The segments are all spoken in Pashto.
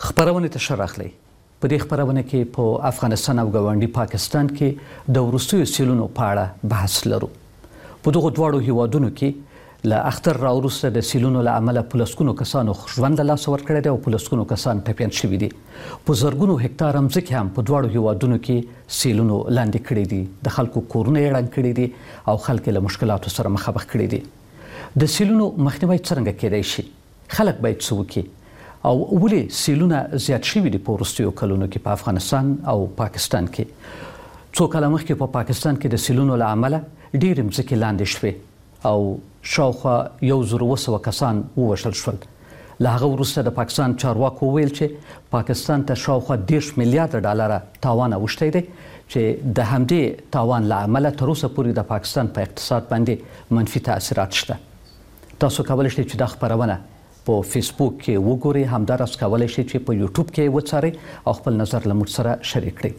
خبرونه ته ښه راغلی. په دې خبرونه کې په افغانستان او ګاونډي پاکستان کې د وروستیو سیلونو په اړه بحث لرو. په دغو دواړو هیوادونو کې له اختر راوروسته د سیلونو له امله په لسګونو کسانو ژوند له لاسه ورکړی دی او په لسګونو کسان ټپیان شوي دي. په زرګونو هکتاره مځکې هم په دواړو هیوادونو کې سیلونو لاندې کړي دي. د خلکو کورونه یې ړنګ کړي دي او خلک له مشکلاتو سره مخامخ کړي دي. د سیلونو مخنیوی څرنګه کېدای شي؟ خلک باید څه وکړي؟ او ولې سیلونه زیات شوي دي په وروستیو کلونو کې په افغانستان او پاکستان کې؟ څو کاله مخکې په پاکستان کې د سیلونو له امله ډېرې مځکې لاندې شوې او شاوخوا 1200 کسان ووژل شول. له هغه وروسته د پاکستان چارواکو وویل چې پاکستان ته شاوخوا 10 میلیارډ ډالره تاوان اوښتی دی چې د همدې تاوان له امله تر اوسه پورې د پاکستان په اقتصاد باندې منفي تاثیرات شته. تاسو کولی شئ چې دا خبرونه په فیسبوک کې وګورئ، همداراز کولی شئ چې په یوټیوب کې وڅارئ او خپل نظر له موږ سره شریک کړئ.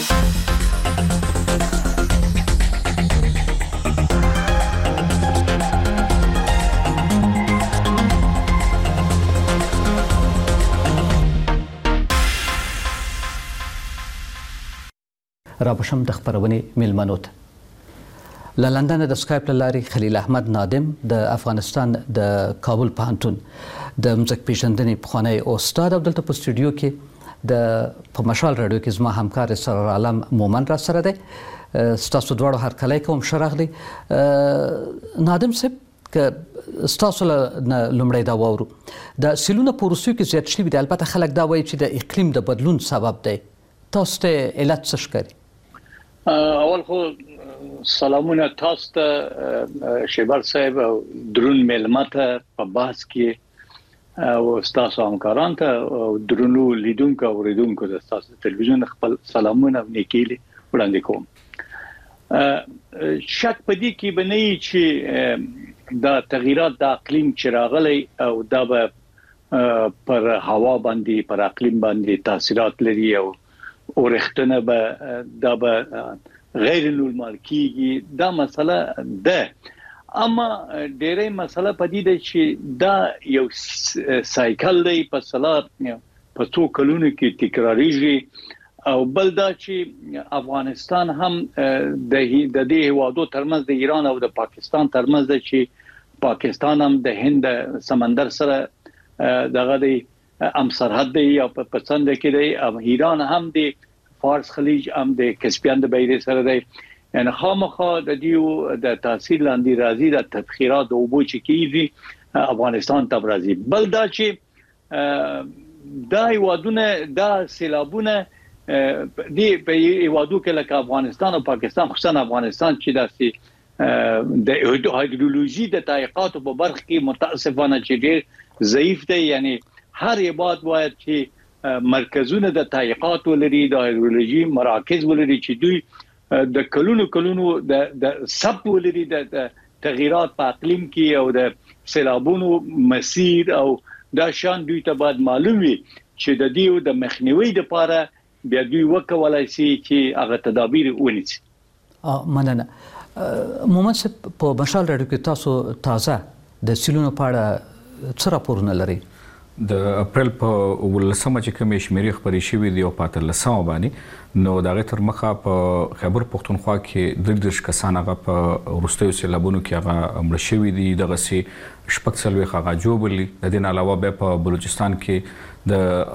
را بشم د خبرونې میلمنو ته. له لندن د سکایپ له لارې خلیل احمد نادم د افغانستان د کابل پوهنتون د مځکه پیژندنې پخوانی استاد او دلته په سټوډیو کې په مشال راډیو کې زما همکار سرور عالم مومن را سره دی. ستاسو دواړو هرکلی کوم، ښه راغلی. نادم صاحب، که ستاسو نه لومړی دا واورو، د سیلونه په وروستیو کې زیات شوي دي. البته خلک دا وایي چې د اقلیم د بدلون سبب دی. تاسو ته علت څه ښکاري؟ اول خو سلامونه تاسو ته شیبر صاحب او درون میلمه ته په بحث کې او تاسو همکاران ته او درونو لیدونکو او اوریدونکو د تاسو تلویزیون خپل سلامونه نیکیلي وړاندې کوم. شک پدې کې بنئ چې دا تغیرات د اقلیم چې راغلي او دا به پر هوا باندې پر اقلیم باندې تاثیرات لري او ورختنه به دا به غیر نورمال کیږي. دا مسله ده، اما ډېرې مسله پدې ده چې دا یو سایکل دی په په څو کلونو کې تکراریږي او بل دا چې افغانستان هم د دې هیوادو ترمنځ د ایران او د پاکستان ترمنځ ده چې پاکستان هم د هند سمندر سره دغه دی ام سرحد دی او په پسند کې دی، او ایران هم دی فارس خلیج هم د کسپیان د بحیرې سره دی. یعنی خامخا د دیو د تاثیر لاندې راځي د تبخیرات او اوبو چې کیږي افغانستان ته راځي. بل دا چې دا هیوادونه دا سیلابونه دی په هیوادو کې لکه افغانستان او پاکستان، خصوصا افغانستان چې داسې د هایدرولوژي د تحقیقاتو په برخه کې متاسفانه چې ډېر ضعیف دی. یعنی هر هیواد باید چې مرکزونه د تحقیقات ولري، د هایدرولوژي مراکز ولري چې دوی د کلونو د سب ولري د تغیرات په اقلیم کې او د سیلابونو مسیر او دا شان دوی ته باید معلوم وي چې د دیو د مخنیوي لپاره بیا دوی وکولای شي چې هغه تدابیر ونیسي. مننه. مومن صاحب، په مشال راډیو کې تاسو تازه د سیلونو په اړه څه راپورونه لرئ؟ د اپریل په 18 چې کومې شمیرې خبرې شوې دي او په 13 باندې، نو د هغې تر مخه په خیبر پښتونخوا کې 33 کسان هغه په وروستیو سیلابونو کې هغه مړه شوي دي. دغسې 46 هغه جوړ دي. د دې نه علاوه بیا په بلوچستان کې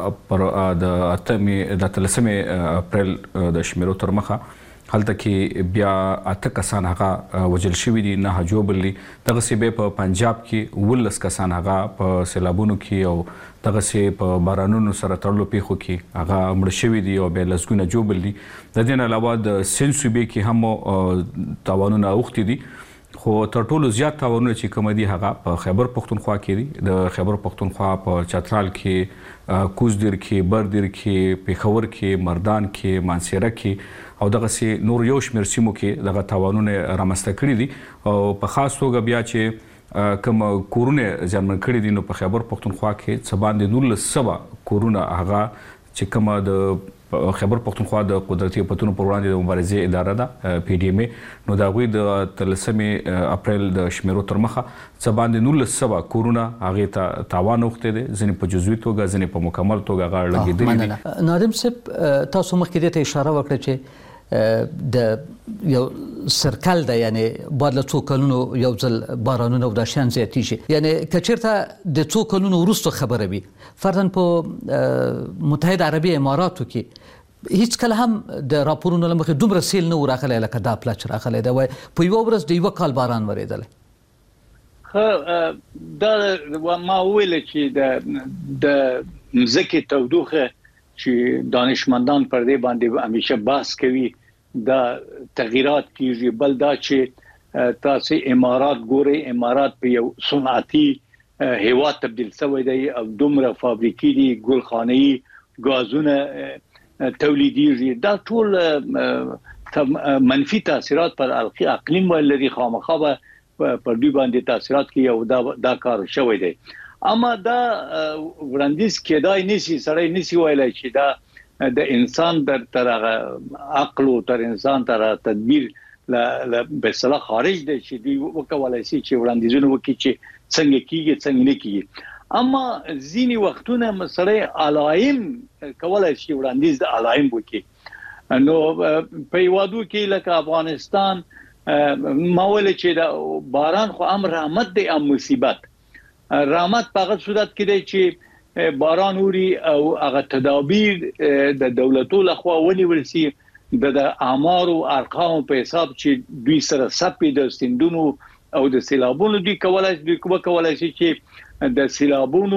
د 13 اپریل د شمیرو تر مخه هلته کې بیا 8 کسان هغه وژل شوي دي، 9 جوړ دي. دغسې بیا په پنجاب کې 19 کسان هغه په سیلابونو کې او دغسې په بارانونو سره تړلو پیښو کې هغه مړه شوي دي او بیا لسګونه جوړ دي. د دې نه علاوه د سند صوبې کې هم تاوانونه اوښتي دي، خو تر ټولو زیات تاوانونه چې کوم دي هغه په خیبر پښتونخوا کې دي. د خیبر پښتونخوا په چترال کې، کوزدیر کې، بردیر کې، پیښور کې، مردان کې، مانسیره کې او دغسې نور یو شمېر سیمو کې دغه تاوانونه رامنځته کړي دي. او په خاص توګه بیا چې کوم کورونه زیانمن کړي دي، نو په خیبر پښتونخوا کې څه باندې 1900 کورونه هغه چې کومه د خیبر پختونخوا د قدرتي آفتونو پر وړاندې د مبارزې اداره ده PDMA نو د هغوی د 13 اپریل د شمیرو تر مخه څه باندې 1900 کورونه هغې ته تاوان اوښتی دی، ځینې په جزوي توګه، ځینې په مکمل توګه هغه لګېدلي دي. نادم صاحب تاسو مخکې دې ته اشاره وکړه چې د یو سرکل ده، یعنی بعد له څو کلونو یو ځل بارانونه او دا شیان زیاتېږي، یعنی که چېرته د څو کلونو وروسته خبره وي، فرضاً په متحده عربي اماراتو کې هیڅ کله هم د راپورونو له مخې دومره سیل نه و راغلی لکه دا پله چې راغلی ده، وایي په یوه ورځ د یوه کال باران ورېدلی. دا ما وویل چې د مځکې تودوخه چې دانشمندان پر دې باندې همیشه بحث کوي دا تغییرات کیږي، بل دا چې تاسو امارات ګوري، امارات په یو صنعتي هیواد تبدیل شوی دی او دومره فابریکې دي، ګلخانه‌ای غازونه تولیدیږي، دا ټول منفي تاثیرات پر اقلیم ولري، خامخا به پر دوی باندې تاثیرات کوي او دا کار شوی دی. اما دا وړاندیز کېدای نشي، سړی نشي ویلای چې دا د انسان تر عقل او تر انسان تر تدبیر له بسلا خارج دی چې دوی وکولای شي چې وړاندیزونه وکړي چې څنګه کیږي څنګه نه کیږي. اما ځینی وختونه سړی علایم کولای شي وړاندیز د علایم وکړي. نو په یوادو کې لکه افغانستان ما ویل چې دا باران خو امر رحمت دی ام مصیبت. رحمت په هغه صورت کې دی چې باران اوري او هغه تدابیر د دولتو لخوا ونیول شي د اعمار او ارقام په حساب چې دوی سره سپې د سیندونو او د سیلابونو دوی کولای شي چې د سیلابونو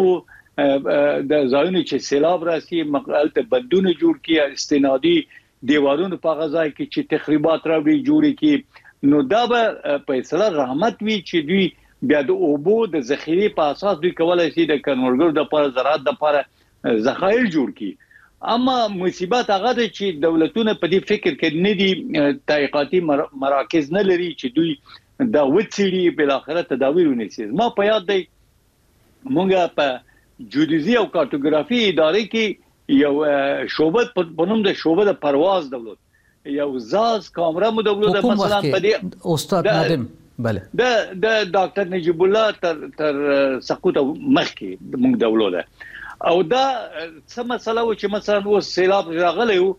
د ځایونو چې سیلاب راسي مقالته بندونه جوړ کړي، استنادي دیوالونو په غځای کې چې تخریبات راوړي جوړ کړي. نو دا به په اصطلاح رحمت وي چې دوی بیا د اوبو د ذخیرې په اساس دوی کولای شي د کروندګرو د لپاره زراعت د لپاره ذخایر جوړ کړي. اما مصیبت هغه ده چې دولتونه په دې فکر کې نه دي، تحقیقاتي مراکز نه لري چې دوی دا وڅېړي بل اخره تدابیر ونیسي. ما په یاد دی مونږه په جیودیزي او کارتوګرافي ادارې کې یو شعبه په نوم د شعبه د پرواز دولت یو زاز کامره مو دولت مثلا په دې استاد نادم بله د ډاکټر نجیب الله تر سقوط مخکې د موږ دولت او دا څه مسله و چې مثلا و سیلاب راغلی یو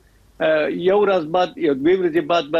ورځ بعد یو دوه ورځې بعد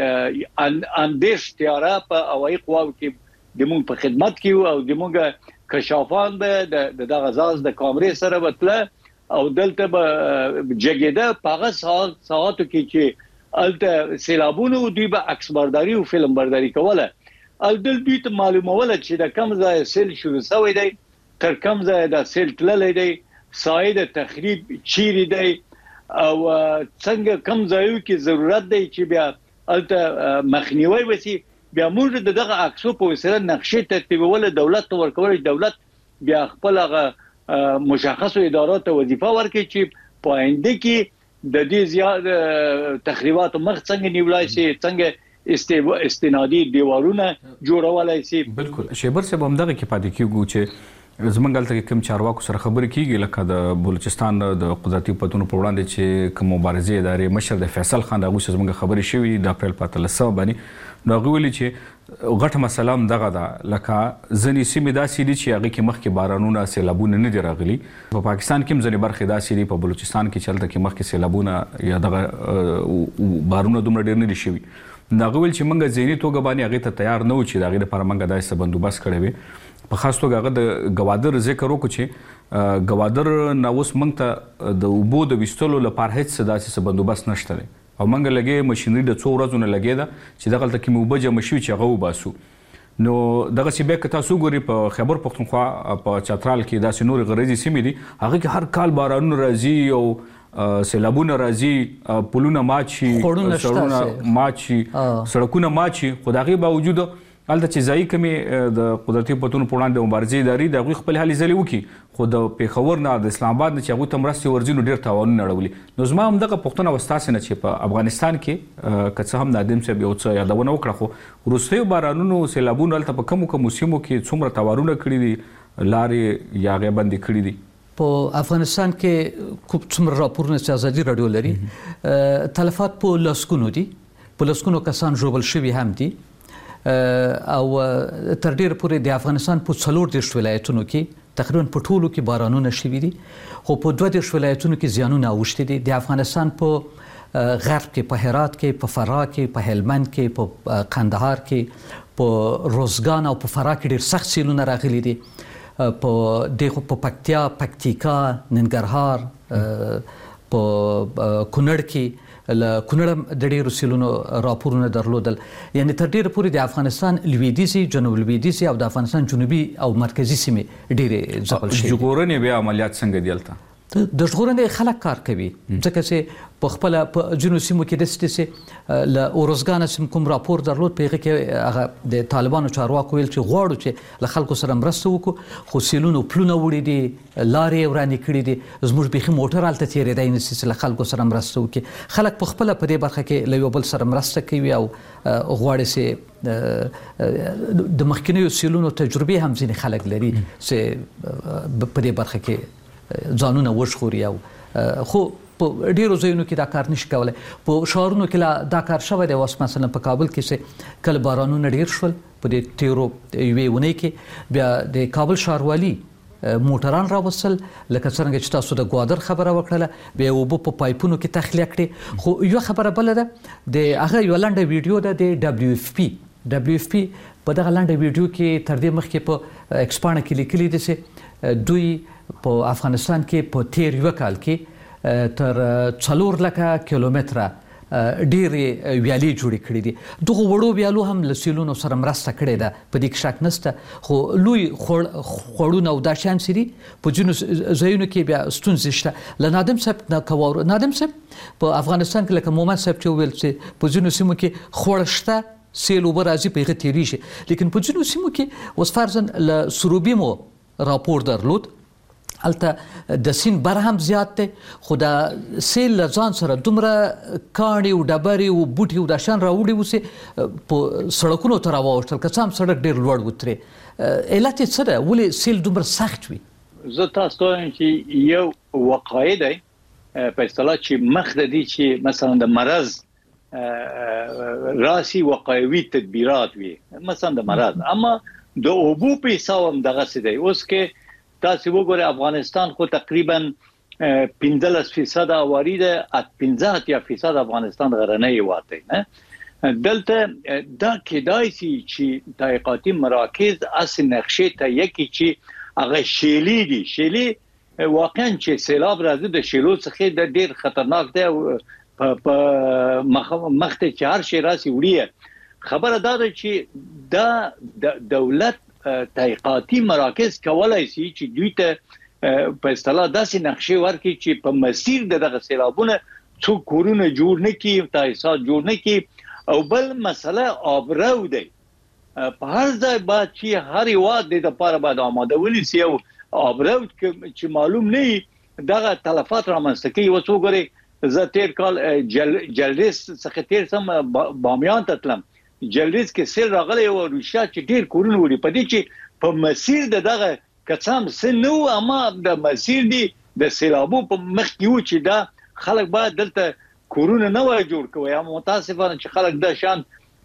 به اندیش تیاره په هوایي قواو کې د موږ په خدمت کې او د موږ کشافان به د دغه زاز د کامرې سره وتله او دلته به جګیده په هغه ساعتو کې چې الته سیلابونو دوی به عکس برداری او فلم برداری کوله. الدل دوی ته معلوموله چې د کم ځای سیل شروع شوی دی، تر کم ځای د سیل تللی دی، سایه د تخریب چیرې دی او څنګه کم ځایو کې ضرورت دی چې بیا الته مخنیوي وسی. بیا موږ دغه عکسو په وسیله نقشې ترتیبول دولت ته ورکول، دولت بیا خپل هغه مشخصو ادارو ته وظیفه ورکړي چې په آینده کې د دې زیات تخریبات مخ څنګه نیولای شي، څنګه استنادي دیوالونه جوړولای شي. بالکل شیبر صاحب همدغه کې پاتې کیږو چې زمونږ هلته کوم چارواکو سره خبرې کیږي لکه د بلوچستان د قدرتي آفتونو پر وړاندې چې کوم مبارزې ادارې مشر د فیصل خان هغوی سره زمونږ خبرې شوي د اپریل په 13 باندې. نو هغوی ویلي چې غټه مسله هم دغه ده لکه ځینې سیمې داسې دي چې هغې کې مخکې بارانونه سیلابونه نه دي راغلي. په پاکستان کې هم ځینې برخې داسې دي، په بلوچستان کې چې هلته کې مخکې سیلابونه یا دغه بارونه دومره ډېر نه دي شوي. نو هغه ویل چې موږ ذهني توګه باندې هغې ته تیار نه وو چې د هغې لپاره موږ داسې څه بندوبست کړی وي. په خاص توګه هغه د ګوادر ذکر وکړو چې ګوادر نه اوس موږ ته د اوبو د ویستلو لپاره هېڅ داسې څه بندوبست نشته دی او موږ لګې مشینري د څو ورځو نه لګېده چې دغلته کې مو اوبه جمع شوي چې هغه وباسو. نو دغسې بیا که تاسو وګورئ په خیبر پختونخوا په چترال کې داسې نورې غرضي سیمې دي، هغې کې هر کال بارانونه راځي او سیلابونه راځي، پلونه مات شي، سړکونه مات شي، سړکونه مات شي، خو د هغې باوجود هلته چې ځایي کمې د قدرتي آفتونو پر وړاندې د مبارزې ادارې د هغوی خپلې هلې ځلې وکړي، خو د پېښور نه د اسلام آباد نه چې هغوی ته مرستې ورځي نو ډېر تاوانونه اړولي. نو زما همدغه پوښتنه وه ستاسې نه چې په افغانستان کې که څه هم نادم صاحب یو څه یادونه وکړه، خو وروستیو بارانونو سیلابونو هلته په کومو کومو سیمو کې څومره تاوانونه کړي دي، لارې یا هغې بندې کړي دي؟ په افغانستان کې کوم څومره راپورونه چې ازادي رادیو لري تلفات په لاسکونو دي، په لاسکونو کسان ژوبل شوي هم دي او تر ډیره پورې د افغانستان په 40 ولایتونو کې تقریبا په ټولو کې بارانونه شوي دي، خو په 22 ولایتونو کې زیانونه اوښتي دي. د افغانستان په غرب کې، په هرات کې، په فراه کې، په هلمند کې، په قندهار کې، په روزګان او په فراه کې ډېر سخت سیلونه راغلي دي. په پکتیا، پکتیکا، ننګرهار، په کونړ کې کونړ د ډېرو سیلونو راپورونه درلودل. یعنی تر ډېره پورې د افغانستان لویدیځي، جنوب لویدیځي او د افغانستان جنوبي او مرکزي سیمې ډېرې ځپل شوي. ژغورنې بیا عملیات څنګه دي هلته؟ د ژغورنې خلک کار کوي، ځکه چې په خپله په ځینو سیمو کې داسې له اروزګانه سیم کوم راپور درلود، په هغه کې هغه د طالبانو چارواکو ویل چې غواړو چې له خلکو سره مرسته وکړو، خو سیلونو پلونه وړي دي، لارې یې ورانې کړي دي، زموږ بیخي موټر هلته تېرېدی نشي چې له خلکو سره مرسته وکړي. خلک په خپله په دې برخه کې له یو بل سره مرسته کوي او غواړي چې د مخکینیو سیلونو تجربې هم ځینې خلک لري چې په دې برخه کې ځانونه وژغوري. او خو په ډیرو ځایونو کې دا کار نشي کولای. په شهرونو کې دا کار شوی دی. اوس مثلا په کابل کې چې کله بارانونه ډیر شول په دې تیرو یوې اونۍ کې، بیا د کابل ښاروالي موټران راوستل، لکه څنګه چې تاسو د ګوادر خبره وکړله، بیا اوبه په پایپونو کې تخلیه کړې. خو یوه خبره بله ده، د هغه یوه لنډه ویډیو ده د WFP په دغه لنډه ویډیو کې تر دې مخکې په ایکسپاڼه کې لیکلي دي چې دوی په افغانستان کې په تیر یو کال کې تر 4 لکه کیلومتره ډېرې ویالې جوړې کړې دي. دغه وړو ویالو هم له سیلونو سره مرسته کړې ده، په دې کې شک نشته. خو لوی خوړونه او دا شیان چې دي په ځینو ځایونو کې بیا ستونزې شته. له نادم صاحب نادم صاحب په افغانستان کې لکه مومن صاحب چې وویل چې په ځینو سیمو کې خوړ شته، سیل اوبه راځي، په هغه تېرېږي. لیکن په ځینو سیمو کې اوس فرضاً له سروبي مو راپور درلود، هلته د سیند بر هم زیات دی، خو د سیل له ځان سره دومره کاڼي او ډبرې او بوټي او دا شیان راوړي وو چې په سړکونو ته راواوښتل، که څه هم سړک ډېر لوړ و ترې. علت یې څه ده؟ ولې سیل دومره سخت وي؟ زه تاسو ته وایم چې یو واقعي دی په اصطلاح چې مخ د دې چې مثلا د مرض راسي واقعي تدبیرات وي، مثلا د مرض، اما د اوبو په حساب هم دغه څه دی. اوس کې تاسو وګورئ افغانستان خو تقریبا 15% آواری ده، 15% افغانستان غرنی هیواد دی نه. دلته دا کېدای شي چې تحقیقاتي مراکز اصل نقشې ته یکی چې هغه شیلی دي. شیلی واقعا چې سیلاب راځي د شیلو څخه د ډیر خطرناک دی، په مخته چې هر شي راسي وړي. خبره دا ده چې دا دولت تحقیقاتي مراکز کولای شي چې دوی ته په اصطلاح داسې نقشې ورکړي چې په مسیر دغه سیلابونه څوک کورونه جوړ نه کړي، تاسیسات جوړ نه کړي. او بل مسله آبرو دی. په هر ځای باید چې هر هیواد د لپاره باید آماده ونیسي او آبرو چې معلوم نه وي دغه تلفات رامنځته کوي. اوس وګورئ زه تیر کال جلریز څخه تیر سم بامیان ته تلم، جلریز کې سیل راغلی او روشا چې ډیر کورونه وړي، په دې چې په مسیر دغه کڅام سن نو، اما د مسیر دی د سیلابو په مخ کې و چې دا خلک باید دلته کورونه نه وای جوړ کوي. اما متاسفانه چې خلک دا شان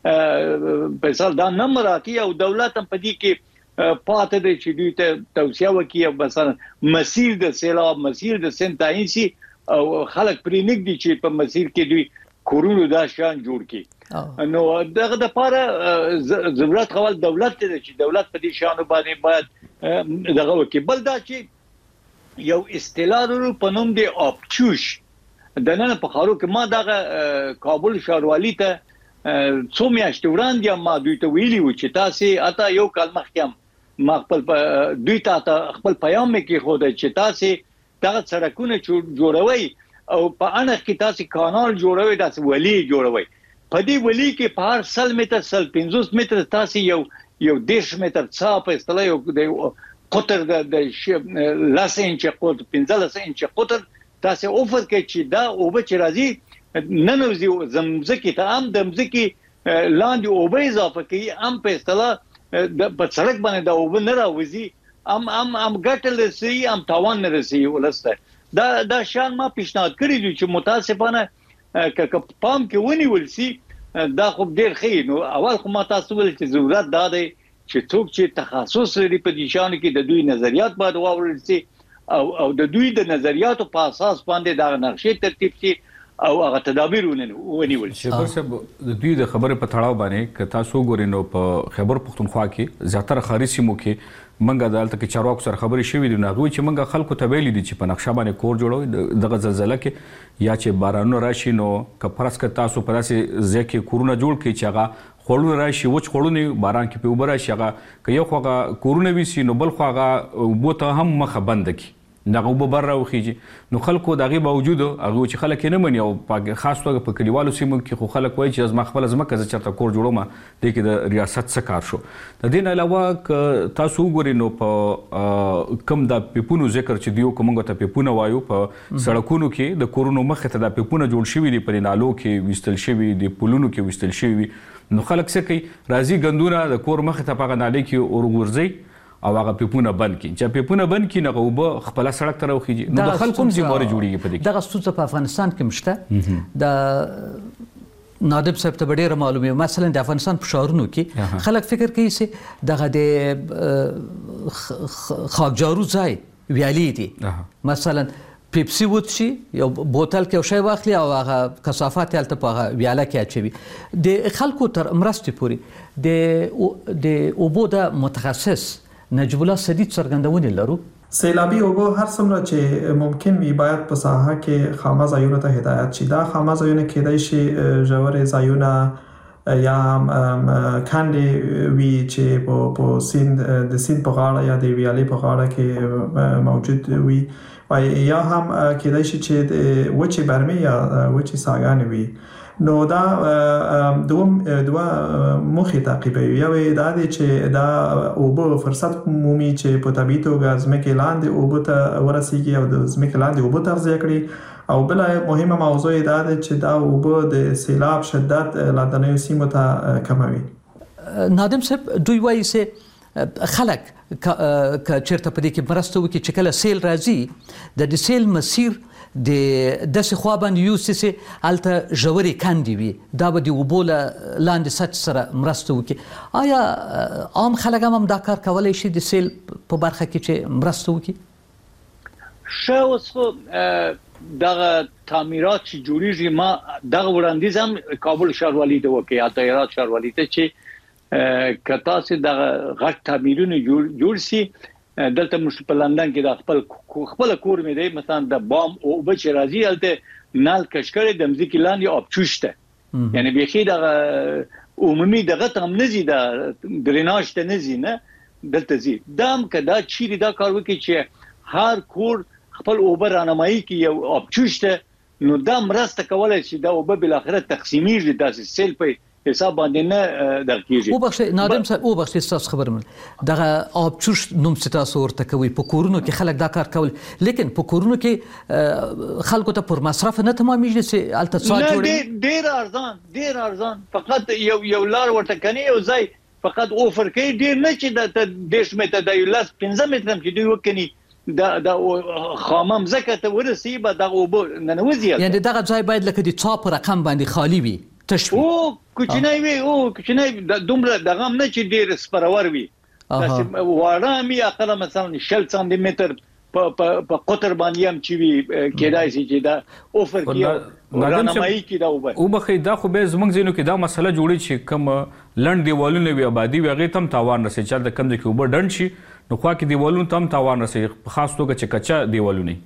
په اصل دا نه مراکي او دولت هم په دې کې پاتې دی چې دوی ته توصیه وکړي مثلا مسیر د سیلاب، مسیر د سن تعیین شي او خلک پرې نږدې چې په مسیر کې دوی کورونه دا شان جوړ کړي. نو دغه د لپاره ضرورت خپل دولت ته چې دولت په دې شانو باندې باید دغه وکړي. بل دا چې یو اصطلاح په نوم دی آبچوش د نن په خارو کې ما دغه کابل ښاروالي ته څو میاشتې وړاندې ما دوی ته ویلي و چې تاسو اته یو کال مخکې ما خپل دوی ته خپل پیغام کې خو د چې تاسو دغه سړکونه جوړوي او په اړه کې تاسو کانال جوړوي، تاسو ولی جوړوي. په دې ولی کې په هر 100 متر 50 متر تاسو یو 10 متر څا په اصطلاح یو د قطر د 10 انچ قطر 15 انچ قطر تاسو اوفر کې چې دا اوبه چې راځي ننوزي زمزکي ته هم د مزکي لاندې اوبه اضافه کوي، هم په اصطلاح په سړک باندې دا اوبه نه راوځي ام ګټل رسي ام تاوان نه رسي ولسته دا شان ما پیشنهاد کړی دی چې متاسفانه ک پام کې ونیول سي دا خو ډیر ښه نو اول خو ما تاسو ول چې ضرورت دا دی چې څوک چې تخصص لري په دې شان کې د دوی نظریات باید واورل سي او د دوی د نظریاتو په اساس باندې دا نقشې ترتیب شي او هغه تدابیر ونیول شي. د دوی د خبرې په تړاو باندې که تاسو ګورئ نو په خیبر پښتونخوا کې زیاتره ښاري سیمو کې منګه دالته کې چارواکو سره خبرې شوې دي نو هغوی چې منګه خلکو ته ویلي دي چې په نقشه باندې کور جوړوي دغه زلزله کې یا چې بارانونه راشي نو که فرض کړه تاسو په داسې ځای کې کورونه جوړ کړئ چې هغه خوړونه راشي وچ خوړونه باران کې په اوبه راشي هغه که یو خو هغه کورونه ویسي نو بل خو هغه اوبو ته هم مخه بنده کړي دغه اوبه بر راوخیږي نو خلکو د هغې باوجود هغوی چې خلک یې نه مني او خاص توګه په کلیوالو سیمو کې خو خلک وایي چې زما خپله ځمکه زه چېرته کور جوړوم دې کې د ریاست څه کار شو. د دې نه علاوه که تاسو وګورئ نو په کم د پیپونو ذکر چې دیو که موږ ته پیپونه وایو په سړکونو کې د کورونو مخې ته دا پیپونه جوړ شوي دي په نالو کې ویستل شوي دي پلونو کې ویستل شوي نو خلک څه کوي راځي ګندونه د کور مخې ته په هغه نالۍ کې ورغورځوي او هغه پیپونه بند کړي چې پیپونه بند کړي نو اوبه خپله سړک ته راوخیږي نو د خلکو هم ذمهواري جوړیږي په دې کې. دغه ستونزه په افغانستان کې مشته د نادب صاحب ته ډیره معلومه مثلا د افغانستان په ښارونو کې خلک فکر کوي چې دغه د خاکجارو ځای ویالې دي مثلا پیپسي وڅښي یو بوتل کې یو شی واخلي او هغه کثافات هلته په هغه ویاله کې اچوي د خلکو تر مرستې پورې د اوبو د متخصص نجیب الله سدید څرګندونې لرو. سیلابي اوبو هر څومره چې ممکن وي باید په ساحه کې خامه ځایونو ته هدایت شي. دا خامه ځایونه کېدای شي ژورې ځایونه یا کندې وي چې په سیند د سیند په غاړه یا د ویالې په غاړه کې موجود وي یا هم کېدای شي چې د وچې برمې یا وچې ساګانې وي. نو دا دوه موخې تعقیبوي. یو دا دی چې دا اوبه فرصت مومي چې په طبیعي توګه ځمکې لاندې اوبو ته ورسیږي او د ځمکې لاندې اوبه تغذیه کړي او بله مهمه موضوع دا ده چې دا اوبه د سیلاب شدت لاندنیو سیمو ته کموي. نادم صاحب دوی وایي چې خلک که چېرته په دې کې مرسته وکړي چې کله سیل راځي د سیل مسیر د داسې خوا باندې یوسي چې هلته ژورې کندې وي دا به د اوبو له لاندې سطح سره مرسته وکړي. آیا عام خلک هم دا کار کولی شي د سیل په برخه کې چې مرسته وکړي؟ ښه اوس خو دغه تعمیرات چې جوړیږي ما دغه وړاندیز هم کابل ښاروالۍ ته وکړی یا هرات ښاروالۍ ته چې که تاسو دغه غټ تعمیرونه جوړ سي دلته موږ په لندن کې د خپل کور مې دی مثلا د بام او بچ راځي الته نال کشکړې د مزکی لاندې آبچوشته یعنی بيخي دغه عمومي دغه تم نزي د دریناج ته نزي نه دلته زی دام کدا چیرې دا کار وکړي چې هر کور خپل اوبه رانمایي کې یو آبچوشته نو دا مرسته کولای شي دا اوبه بل اخره تقسیمیږي داسې سیل په حساب باندې نه درکېږي. او بخښه نادم صاحب او بخښه تاسو خبر مې دغه آبچوش نوم تاسو ورته کوي په کورونو کې خلک دا کار کول لیکن په کورونو کې خلکو ته پر مصرف نه تمامېږي چې الته څا جوړي ډیر ارزان فقط یو لار ورته کني یو ځای فقط اوفر کوي ډیر نه چې د دیش مته د یولاس 15 متر کې دی وکني دا خامم زکه ته ورسي به دغه وبو ننوزي یعنی دغه ځای باید لکه د څا په رقم باندې خالی وي تشوي کوچنی وي کوچنی دومره دغه نه چې ډیر سپرور وي تاسو وارامي اقل مثلا 60 سانتي متر په قطر باندې هم چې وي کېدای شي چې دا اوفر کیو رانمایي کی دا او بخې دا خو به زمونږ زینو کې دا مسله جوړی چې کم لند دیوالونه وي آبادی وي هغه تم تاوان رسي چې د کم د کې اوبر ډند شي نو خو کې دیوالونه تم تاوان رسي خاص توګه چې کچا دیوالونه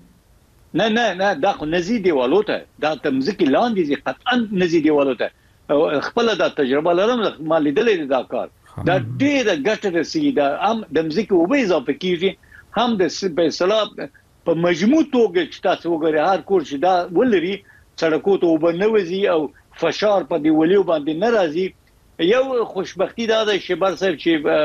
نه دا خو نزي دیوالو ته دا تمزکی لاندې زی قطعا نزي دیوالو ته خپل دا تجربه لرم ما لیدلې دا کار دا ډېر ګټه رسي دا هم د مزکی اوبه اضافه کیږي هم د سپیشل په مجموع توګه چې تاسو وګورئ هر کور چې دا ولري سړکو ته اوبه نه وځي او فشار په دیوالو باندې نه راځي. یو خوشبختی دا ده چې بر صاحب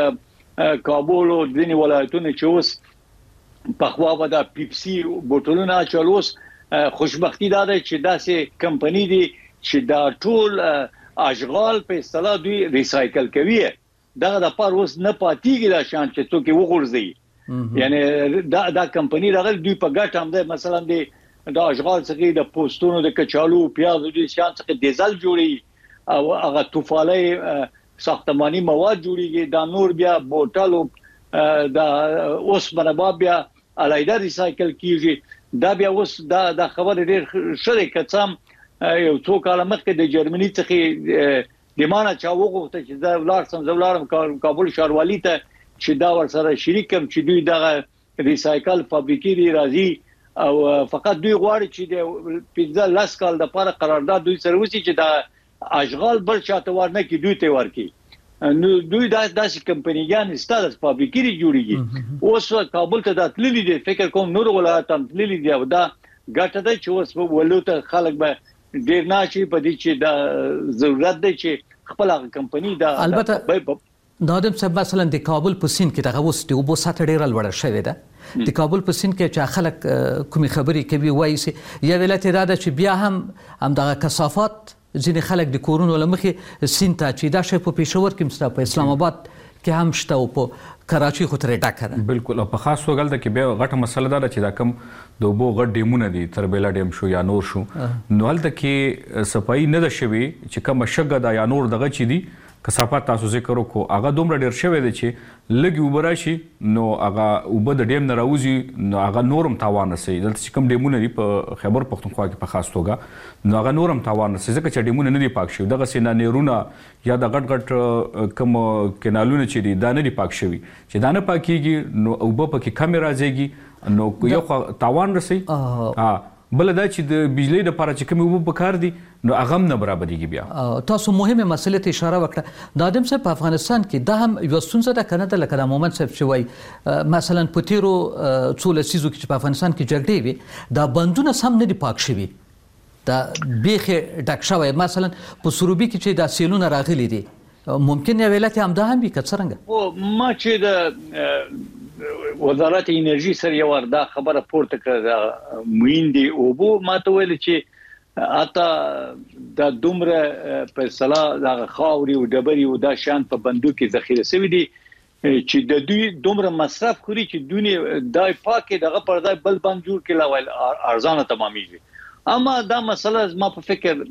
چې کابل او ځینې ولایتونه چې اوس په خوا به د پیپسي بوتلونه چلوس خوشبختی دا ده چې داسې کمپنی دي چې دا ټول اشغال په اصطلاح دوی ریسایکل کوي دا د پاره اوس نه پاتېږي دا شان چې څوک وغورځي یعنی دا کمپنی راغلی دوی په ګټه هم ده مثلا د اشغال څخه د پوسټونو د کچالو پیاز د شان څخه ډیزل جوړي او هغه توفاله ساختماني مواد جوړيږي دا نور بیا بوتل دا اوس باندې بیا علایده ریسایکل کیږي دا بیا اوس دا خبر ډیر شری کڅم یو څو کال مخکې د جرمني څخه د مانه چا وغوښته چې دا ولارم کابل ښاروالي ته چې دا ورسره شریکم چې دوی دغه ریسایکل فابریکې دی راځي او فقط دوی غواړي چې د 15 کال د لپاره قرارداد دوی سره وسی چې دا اشغال بل چاته ورنه کې دوی ته ورکی نو دوی داسې کمپنیګان ستاسو فابریکې جوړیږي اوس کابل ته د تللی دي فکر کوم نور ولایت هم تللی دي او دا ګټه ده چې اوس په ولوته خلک به ډیر نه شي په دې چې دا ضرورت دی چې خپل کمپنی دا البته نادم صاحب مثلا د کابل په سین کې دغه اوس د اوبو سطح ډیره لوړه شوې ده د کابل په سین کې چې خلک کومي خبرې کوي وایي چې یو ولایت دا ده چې بیا هم دغه کثافات ځینې خلک د کورونو لمخې سین ته چې دا شی په پېښور کې مستا په اسلام آباد کې هم شته او په کراچي خو ترې ډکه ده بالکل او په خاص توګه دلته کې بیا غټه مسله ده چې دا کم د اوبو غټ ډیمونه دي تربیلا ډیم شو یا نور شو نو هلته کې صفایي نه ده شوې چې کومه شګه ده یا نور دغه چې دي کثافات تاسو ذکر وکړو هغه دومره ډیر شوی دی چې لږ اوبه راشي نو هغه اوبه د ډیم نه راوځي نو هغه نورم تاوان رسوي دلته چې کوم ډیمونه دي په خیبر پښتونخوا کې په خاص توګه نو هغه نورم تاوان رسوي ځکه چې ډیمونه نه دي پاک شوي دغسې نه نیرونه یا د غټ غټ کوم کینالونه چې دي دا نه دي پاک شوي چې دا نه پاکیږي نو اوبه پکې کمې راځيږي نو یو تاوان رسوي بل دا چې د بجلی د لپاره چې کوم اوبه پکار دي نو هغه نه برابرېږي بیا تاسو مهمه مسله ته اشاره وکړه نادم صاحب په افغانستان کې دا هم یو ستونزه ده کنه لکه د مومن صاحب چې وایي مثلا په تیرو څو لسیزو کې چې په افغانستان کې جګړې وي دا بندونه سم نه دي پاک شوي دا بیخې ډک شوی مثلا په سروبي کې چې دا سیلونه راغلي دي ممکن یو ولایت هم دا هم وي که څرنګه ما چې د وزارت انرژي سره یو وردا خبره پورته کړه مویندې او بو ماته ویل چې اته د دومره په صلاح د خاوري او ډبري او د شان په بندو کې ذخیره شوی دي چې د دوی دومره مصرف خوري چې دونی دای پاکه دغه پردای بل بند جوړ کړي لاول ارزانه تمامېږي اما دا مسله ما په فکر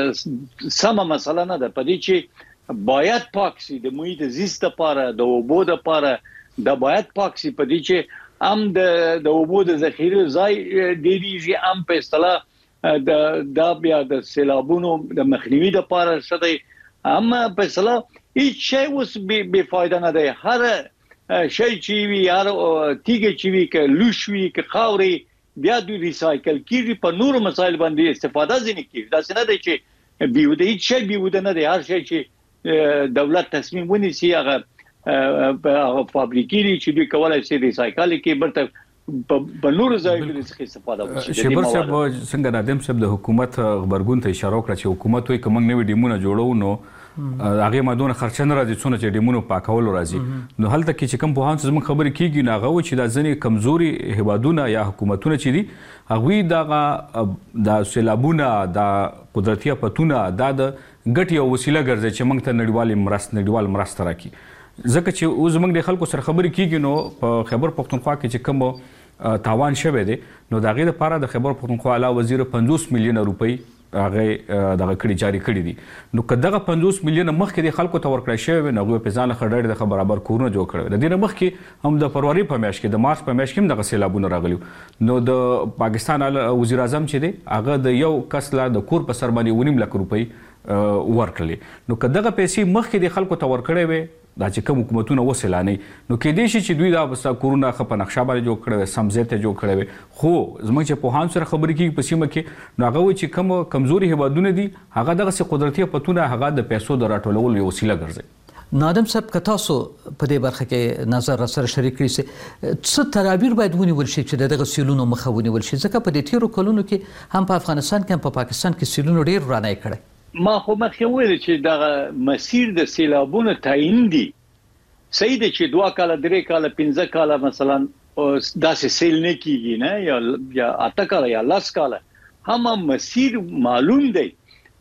سمه مسله نه ده پدې چې باید پاک شي د محیط زیست لپاره د اوبو لپاره دا باید پاک شي په دې چې هم د اوبو د ذخیره ځای ډیریږي هم په اصطلاح د بیا د سیلابونو د مخنیوي لپاره شته هم په اصطلاح هیڅ شی اوس بے فایده نه دی هر شی چې وی هر تیګه چې وی ک لوشوي ک خاوري بیا د ریسایکل کیږي په نورو مسایل باندې استفاده ځنی کیږي دا څنګه دی چې بیوده هیڅ شی بیوده نه دی هر شی چې دولت تصمیم ونیسي هغه په فابریکې چې دوی کولای شي ریسایکل کې برته په نور ځایونو څخه استفاده وشي شیبر صاحب څنګه نادم صاحب د حکومت خبرګون ته اشاره وکړه چې حکومت وایي کوم نوې ډیمونه جوړو نو هغه مادونه خرچه نه راځي څونه چې ډیمونو پاکول راځي نو هلته کې چې کوم په هانس زموږ خبرې کیږي نه هغه چې د ځنې کمزوري هوادونه یا حکومتونه چې دي هغه د سیلابونه د قدرتي افتونه د ګټي او وسیله ګرځي چې موږ ته نړیوال مرسته راکړي ځکه چې اوس موږ د خلکو سره خبرې کیږي نو په خیبر پښتونخوا کې چې کوم تاوان شوی دی نو د هغې لپاره د خیبر پښتونخوا اعلی وزیر 50 میلیونه روپۍ هغه دغه کړي جاری کړي دي نو که دغه 50 میلیونه مخکې د خلکو ته ورکړی شوی وي نو هغوی په ځان خړډړې د برابر کورونه جوړ کړي د دې نه مخکې هم د فروری په میاشت کې د مارچ په میاشت کې هم دغه سیلابونه راغلي نو د پاکستان وزیر اعظم چې دی هغه د یو کس لا د کور په سر باندې 1.5 لک روپۍ ورکړلې نو که دغه پیسې مخکې د خلکو ته ورکړی وي دا چې کوم حکومتونه وسیلانه نو کې دې شي چې دوی دا بستا کورونه خپ نقشه باندې جوړ کړي سمځه ته جوړ کړي خو زموږ چې په هان سره خبرې کیږي په سیمه کې نو هغه چې کوم کمزوري هوادونه دي هغه دغه سي قدرتي پتونه هغه د پیسو د راټولولو یو وسیله ګرځي نادم صاحب که تاسو په دې برخه کې نظر سره شریک کړئ څه تدابیر باید ونیول شي چې دغه سیلونو مخه ونیول شي ځکه په دې تیرو کلونو کې هم په افغانستان کې هم په پاکستان کې سیلونو ډیر ورانه کړي ما خو مخکې ویل چې دغه مسیر د سیلابونو تعیین دي صحیح دی چې 2 کال 3 کال 15 کال مثلا داسې سیل نه کیږي نه یا 8 کال یا 10 کال هم مسیر معلوم دی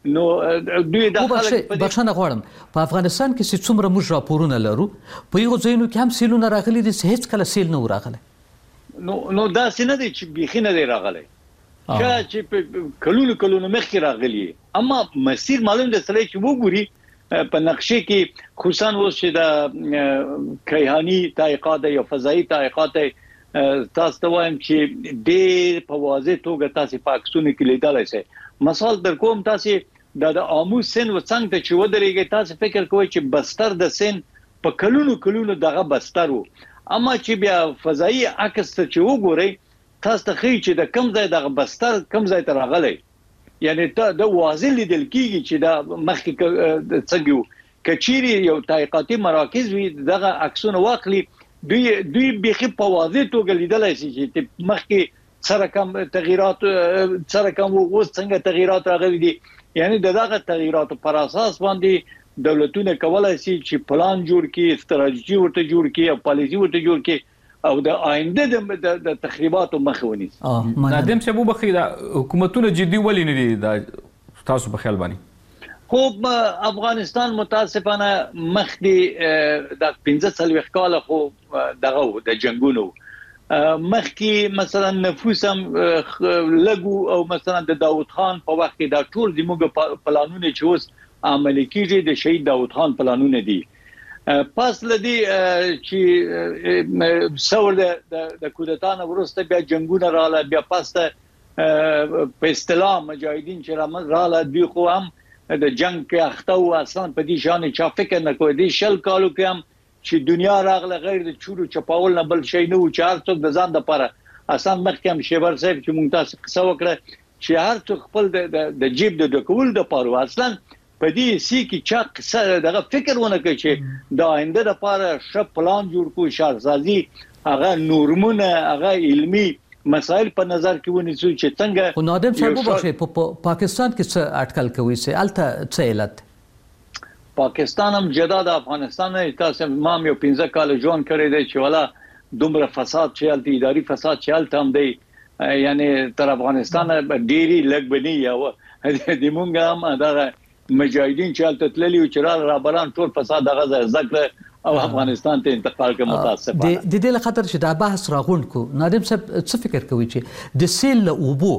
نو دوی د خلک بخښنه غواړم په افغانستان کې چې څومره موږ راپورونه لرو په یو ځایونو کې هم سیلونه راغلي دي هیڅ کله سیل نه راغلی نو دا څنګه دي چې بيخي نه دی راغلی چې کلونو مخکې راغلی اما مسیر معلوم دی سره چې وګوري په نقشې کې خصوصا اوس چې د کیهانی تحقیقات یا فضائي تحقیقات تاسو ته وایم چې ډېر په واضح توګه تاسو په عکسونو کې لیدلای شئ مثال در کوم تاسو د آمو سن و څنګه ته چې ودرېږي تاسو فکر کوئ چې بستر د سن په کلونو دغه بستر وو اما چې بیا فضائي عکس ته چې وګورئ تاسو ته خی چې د کم ځای دغه بستر کم ځای ته راغلی یعنی ته د واضح لیدل کیږي چې دا مخکې څنګه کچيري یو تحقیقاتي مراکز وي دغه عکسونه واخلي دوی بيخي په واضح توګه لیدلای شي چې مخکې سره کم تغیرات سره کم اوس څنګه تغیرات راغلي دي یعنی دغه تغیرات پر اساس باندې دولتونه کولای شي چې پلان جوړ کړي استراتیژي ورته جوړ کړي او پالیسي ورته جوړ کړي او د آینده د تخریباتو مخه ونیسي نادم صاحب بخي دا حکومتونه جدي ولې نه دي دا تاسو په خیال باندې خو افغانستان متاسفانه مخدي د 15 کال خو دغه د جنگونو مخکې مثلا نفوس هم لګو او مثلا د داوود خان په وخت کې دا ټول زموږ پلانونه چې اوس عملي کیږي د شهید داوود خان پلانونه دي پس لدی چې څور د کودتانه ورسته بیا جنگونه رااله بیا پاسته په اصطلاح مجاهدین چې رااله دی خو هم د جنگ کې اخته او اصلا په دې شان چې فکر نه کوي د شل کالو کې هم چې دنیا راغله غیر د چورو چپاول نه بل شي نه و چې هر څوک د ځان لپاره اصلا مخکې هم شیبر صاحب چې مونږ تاسو قصه وکړه چې هر څوک خپل د جیب د ډکول د پاره اصلا په دې سی کې چې قصه دغه فکر ونه کوي چې د آینده لپاره ش پلان جوړ کو شهرسازي هغه نورمونه هغه علمي مسائل په نظر کې ونیسو چې څنګه خو نادم صاحب وبخښئ په پاکستان کې څه اټکل کوي چې الته څه علت پاکستان هم جدا د افغانستان نه تاسو مام یو 15 کال ژوند کړی دی چې ولا دومره فساد چې الته اداري فساد چې الته هم دی یعنی تر افغانستان ډيري لګ بني یا د مونږ هم دا مجاهدین چې الته تللی او چې را بران ټول فساد دغه ذکر او افغانستان ته انتقال کې متاسفانه د دې له خاطر چې دا بحث راغونډ کو نادم صاحب څه فکر کوي چې د سیل او بو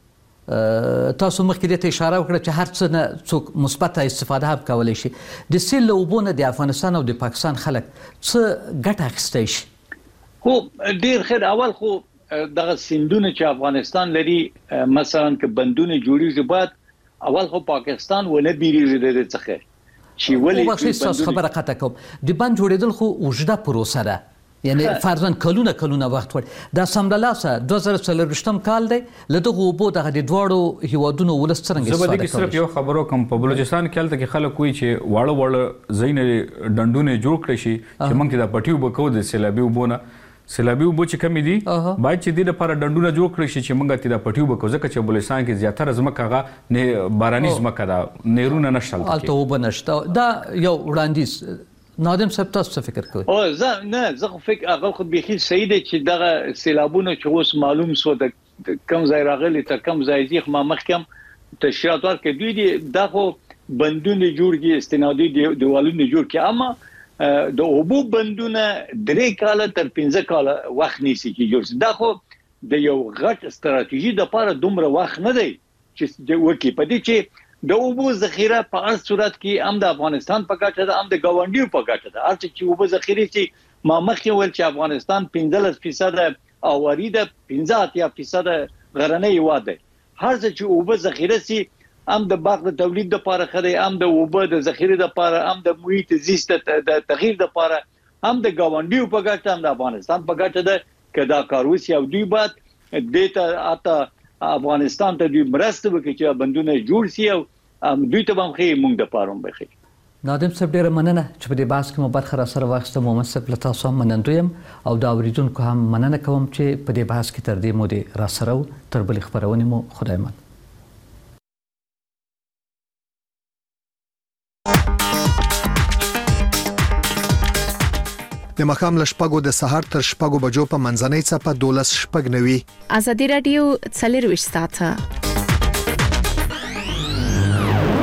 تاسو مخکې ته اشاره وکړه چې هر څه نه څوک مثبت استفاده هم کولای شي د سیل او بو نه د افغانستان او د پاکستان خلک څه ګټه اخیستای شي خو ډیر خیر اول خو دغه سیندونه چې افغانستان لري مثلا ک بندونه جوړیږي بعد اول خو پاکستان ونه بیریږي د څخه چې ولې تاسو خبره قطع کوم د بند جوړېدل خو اوږده پروسه ده یعنی فرضاً کلونه وخت وړي دا سمدلاسه 2024 کال دی لدغه وبو دغه د دواړو هیوادونو ولس څنګه استفاده کوي صرف یو خبرو کوم په بلوچستان کې الته کې خلک کوي چې واړه زین ډندونه جوړ کړی شي چې موږ د پټیو بکو د سیلابي وبونه سیلابي وبو چې کمی دي باید چې د لپاره ډندونه جوړ کړی شي چې موږ ته د پټیو بکو ځکه چې بلوچستان کې زیاتره ځمکه هغه نه باراني ځمکه ده نیرونه نشته الته وبنشته دا یو وړاندیز نادم صاحب تاسو فکر کوي زه فکر هغه خو بيخي صحیح دی چې دغه سیلابونه چې اوس معلوم سو د کم ځای راغلي ته کم ځای ځخ ما مخکم تشریحات ورکړي دوی دي دغه بندونه جوړږي استنادي دیوالونه جوړ کړي اما د اوبو بندونه 3 کال تر 15 کال وخت نیسي چې جوړ دا خو د یو غټ استراتیژي د لپاره دومره وخت نه دی چې د وکی په دې چې د اوبو ذخیره په هر صورت کې هم د افغانستان په ګټه ده هم د ګاونډیو په ګټه ده هر چې اوبو ذخیره چې ما مخکې ول چې افغانستان 15% اواري ده 15% غرنۍ هوا ده هر چې اوبو ذخیره سي هم د باغ د تولید لپاره خره هم د اوبو د ذخیره لپاره هم د محیط زیست د تغییر لپاره هم د ګاونډیو په ګټه هم د افغانستان په ګټه ده کدا کاروسی او دوی بعد دته اته افغانستان ته دوی مرسته وکړي چې بندونه جوړ شي او دوی ته هم خې مونږ د پاروم بخي نادم صاحب ډیره مننه چې په دې بحث کې مو برخه را سره واخیسته محمد صاحب له تاسو هم منندویم او دا اوریدونکو هم مننه کوم چې په دې بحث کې تر دې مو دې را سره تر بل خبرونه مو خدای مان د مخام لشپګو د سحر تر شپګو بجو په منځنۍ صفه 12 شپګ نوي ازادي رادیو څلرويش ساعته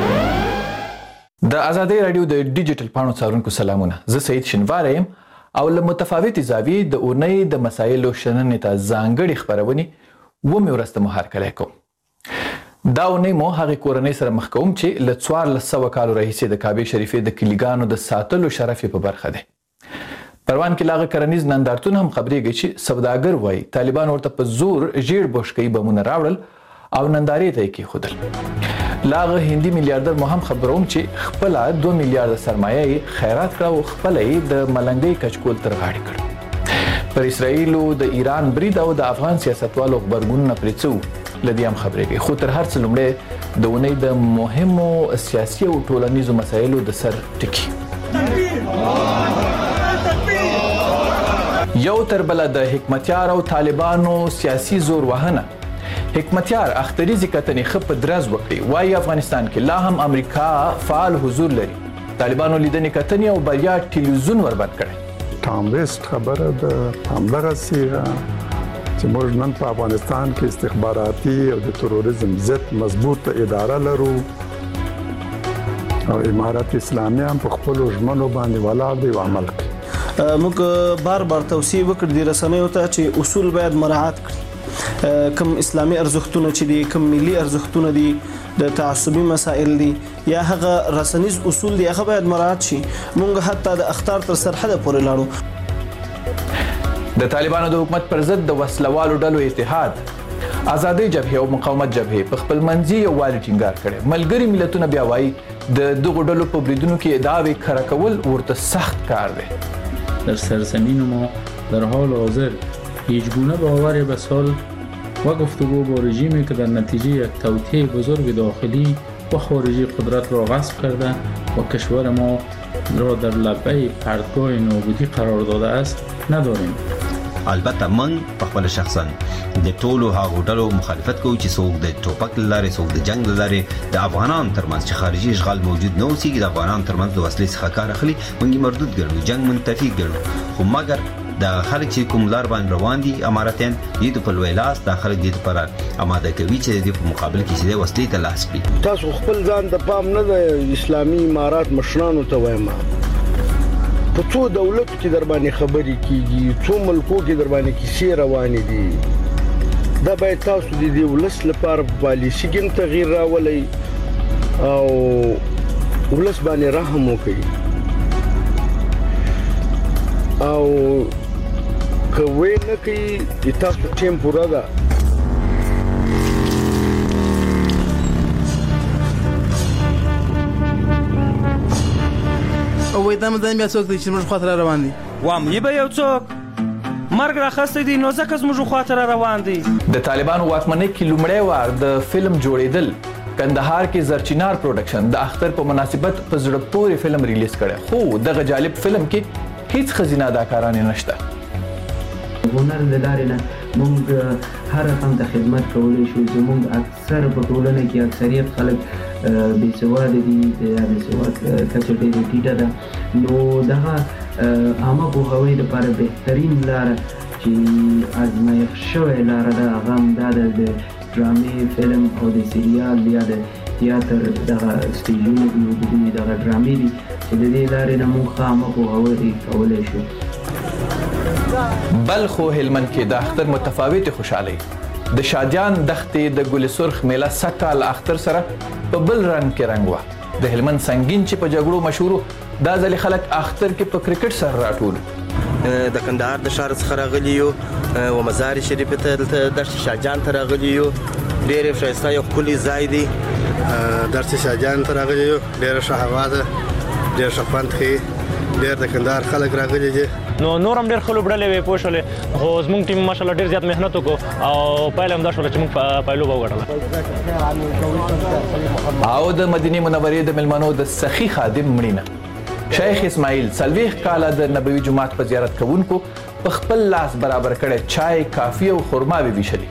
د ازادۍ رادیو د ډیجیټل پاڼو څارونکو سلامونه. زه سعید شینواری یم او له متفاوتې زاویې د اونۍ د مسایلو شننې ته ځانګړې خپرونې ومې ورځ ته مو هرکلی کوم. دا اونۍ مو هغې کورنۍ سره مخ کوم چې له 1400 کالو راهیسې د کعبې شریفې د کلیګانو د ساتلو شرف یې په برخه دی. پروان کې لاغه کرنیز نندارتون هم خبرېږي چې سوداګر وایي طالبان ورته په زور ژیړ بوشکۍ بمونه راوړل او نندارې ته یې کېښودل. لاغه هندي میلیاردر مو هم خبروم چې خپله 2 میلیارده سرمایه یې خیرات کړه او خپله یې د ملنګۍ کچکول تر غاړې کړ. پر اسرائیلو د ایران برید او د افغان سیاستوالو غبرګونونه پرې څه وو له دې هم خبرېږي. خو تر هر څه لومړی د اونۍ د مهمو سیاسي او ټولنیزو مسایلو د سر ټکي. یو تر بله د حکمتیار او طالبانو سیاسي زور وهنه. حکمتیار اختریزي کتنې ښه په درز وکړي. وایي افغانستان کې لا هم امریکا فعال حضور لري. طالبانو لیدنې کتنې او بریا ټلویزیون وربند کړی. ټام ویسټ خبره د همدغسې چې موږ نن په افغانستان کې استخباراتي او د تروریزم ضد مضبوط اداره لرو او امارت اسلامي هم په خپلو ژمنو باندې ولاړ دی او عمل کوي. موږ بار بار توصیه وکړ د رسنیو ته چې اصول باید مراعات کړي. کم اسلامي ارزښتونه چې دي، کم ملي ارزښتونه دي، د تعصبي مسائل دي یا هغه رسنیز اصول دي، هغه باید مراعات شي. موږ حتی د اخطار تر سرحده پورې لاړو. د طالبانو د حکومت پر ضد د وسلوالو ډلو اتحاد، ازادۍ جبهې او مقاومت جبهې په خپلمنځي یووالي ټینګار کړی. ملګري ملتونه بیا وایي د دغو ډلو په بریدونو کې ادعاوې کره کول ورته سخت کار دی. در سرزمین ما در حال حاضر هیچ گونه باور به صلح و گفتگو با رژیمی که در نتیجه یک توطئه بزرگ داخلی و خارجی قدرت را غصب کرده و کشور ما را در لبه پرتگاه نابودی قرار داده است نداریم. البته من په خپل شخصا د ټولو هغو ډلو مخالفت کوم چې څوک د ټوپک لارې څوک د جنگ لارې د افغانان ترمنځ چې خارجي اشغال موجود نه اوسېږي د افغانان ترمنځ د وسلې څخه کار اخلي موږ مردود ګڼو، جنگ منتفي ګڼو. خو مګر د خلک چې کوم لار باندې روان دي اماراتیان دې په لوی لاس د خلک دې لپاره آماده کوي چې دې په مقابل کې چې وسلې ته لاس کړي. تاسو خپل ځان د پام نه د اسلامي امارات مشرانو ته وایم په څو دولت کې در باندې خبرې کیږي، څو ملکو کې در باندې کیسې روانې دي. دا باید تاسو د دې ولس لپاره پالیسي کې تغییر راولئ او ولس باندې رحم وکړئ او کوي نه کوي تاسو ټیم پورا ده. او وای دا مدن بیا څوک چې موږ خاطر روان دي وام یبه یو څوک مرګ راخسته دي نو ځکه موږ خاطر روان دي. د طالبانو واکمنۍ کې لومړی وار د فلم جوړېدل. کندهار کې زرچینار پروډکشن د اختر په مناسبت په زړه پورې فلم ریلیز کړی. خو دغه جالب فلم کې هیڅ خزینه اداکارانې نشته. هنر د لارې نه موږ هر رقم ته خدمت کولی شو. زموږ اکثر په ټولنه کې اکثریت خلک بېسواده دي یا د سواد کچه ډېره ټیټه ده. نو دغه عامه پوهاوی لپاره بهترین لاره چې ازمایښت شوې لاره ده هغه همدا ده د ډرامې، فلم او د سریال یا د تیاتر دغه سټیجونه دي او د دوی دغه ډرامې دي چې د دې لارې نه موږ ښه عامه پوهاوی کولی شو. بلخ او هلمند کې د اختر متفاوتې خوشحالۍ. د شادیان دښتې د ګل سرخ میله سږکال اختر سره په بل رنګ کې رنګ وه. د هلمند سنګین چې په جګړو مشهور دا ځلې خلک اختر کې په کرکټ سره راټول. د کندهار د ښار څخه راغلي یو و مزار شریف ته دشت شاهجان ته راغلي یو. ډېر ښایسته یو ښکلی ځای دی. دشت شاهجان ته راغلي یو، ډېره ښه هوا ده، ډېر ښه خوند ښیي، ډېر د کندهار خلک راغلي دي. نو نور هم ډېر ښه لوبډلې وې پوه شولې خو زموږ ټیم ماشاءالله ډېر زیات محنت وکړو او پایله هم دا شوله چې موږ پایلوبه وګټله. او د مدینې منورې د مېلمنو د سخي خادم مړینه. شیخ اسماعیل 40 کاله د نبوي جومات په زیارت کوونکو په خپل لاس برابر کړی چای، کافي او خرماوې ویشلي.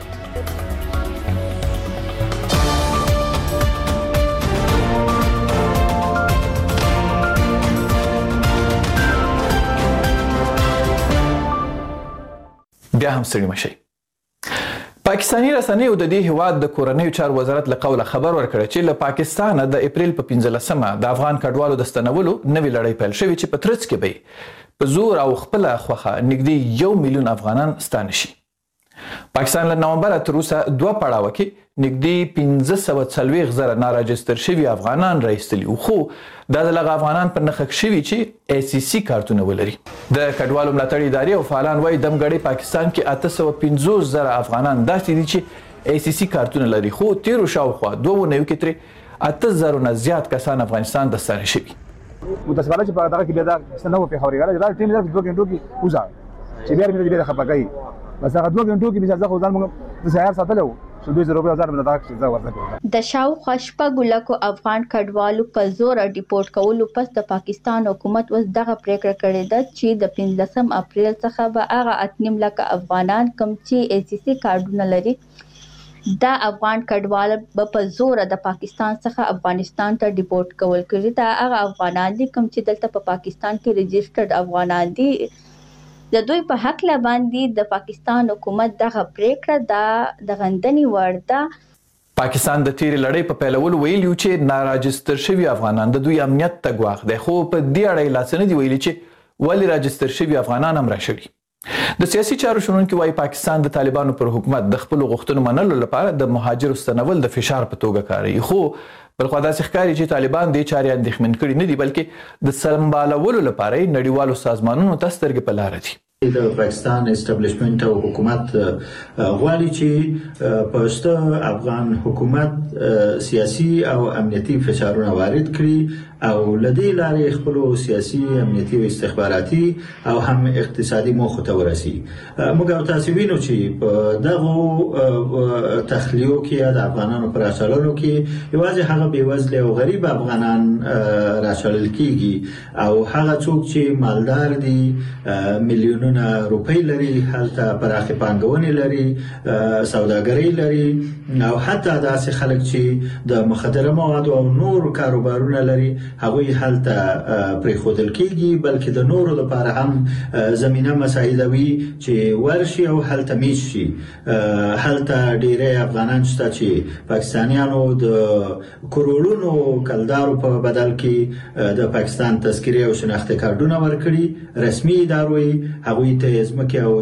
بیا هم ستړي مشئ. پاکستاني رسنیو د دې هیواد د کورنیو چارو وزارت له قوله خبر ورکړی چې له پاکستانه د اپریل په 15مه د افغان کډوالو د ستنولو نوې لړۍ پیل شوې چې په ترڅ کې به په زور او خپله خوښه نږدې 1 میلیون افغانان ستانه شي. پاکستان له نومبره تر اوسه 2 پړاوه کې نږدې 1540,000 ناراجستر شوي افغانان راایستلي وو، خو دا د هغه افغانان په نښه شوي چې ACC کارتونه ولري. د کډوالو ملاتړ ادارې او فعالان وایي دمګړی پاکستان کې 850,000 افغانان داسې دي چې ACC کارتونه لري، خو تیرو شاوخوا 2 اونیو کې ترې 8,000 نه زیات کسان افغانستان ته ستانه شوي. متاسفانه چې په دغه کې بیا دا څه نه وو پېښوري غواړي دا ټیم درته 2 غنټو کې وځه چې بیا مې دې خپه کوي بس هغه 2 غنټو کې اجازه خو ځان موږ د سهار ساتلو شو 2,000 مې دا څه ورته د شاوخوا شپږ لکو افغان کډوالو په زور ډیپورټ کولو پس د پاکستان حکومت اوس دغه پریکړه کړې ده چې د 15 اپریل څخه به هغه 8 لک افغانان کوم چې ACC کارډونه لري دا افغان کډوال په زور د پاکستان څخه افغانستان ته ډیپورټ کول کړي. دا هغه افغانان دي کوم چې دلته په پاکستان کې ريجسترډ افغانان دي. د دوی په حق لا باندې د پاکستان حکومت دغه پریکړه د غندنې وړ ده. پاکستان د تیرې لړۍ په پیلولو ویلي چې ناراجستر شوي افغانان د دوی امنیت ته ګواښ دی، خو په دې اړه یې لاس نه دي ویلي چې ولې راجستر شوي افغانان هم راشړي. د سیاسي چارو شنونکي وایي پاکستان د طالبانو پر حکومت د خپلو غوښتنو منلو لپاره د مهاجرو ستنول د فشار په توګه کاروي، خو بلخوا داسې ښکاري چې طالبان دې چارې اندېښمن کړي نه دي بلکې د سمبالولو لپاره یې نړیوالو سازمانونو ته سترګې په لاره دي. د پاکستان اسټابلیشمنت او حکومت غواړي چې په افغان حکومت سیاسي او امنیتي فشارونه وارد کړي او لدې لارې خپل سیاسي امنیتي او استخباراتي او هم اقتصادي موخو ته ورسي. موږ تاسو وینو چې په دغه تخلیو کې د افغانانو پر اصلونو کې یوازې هغه بیوزله او غریب افغانان راشل کیږي او هغه څوک چې مالدار دي میلیونونه روپۍ لري، هلته پراخه پانګونې لري، سوداګري لري او حتی داسې خلک چې د مخدره موادو او نور کاروبارونه لري هغوی هلته پرېښودل کیږي، بلکې د نورو لپاره هم زمینه مساعدوي چې ورشي او هلته میش شي. هلته ډیری افغانان شته چې پاکستانیانو د کروڑونو کلدارو په بدل کې د پاکستان تذکرې او شناخته کارتونه ورکړي، رسمي ادارو هغوی ته ځمکې او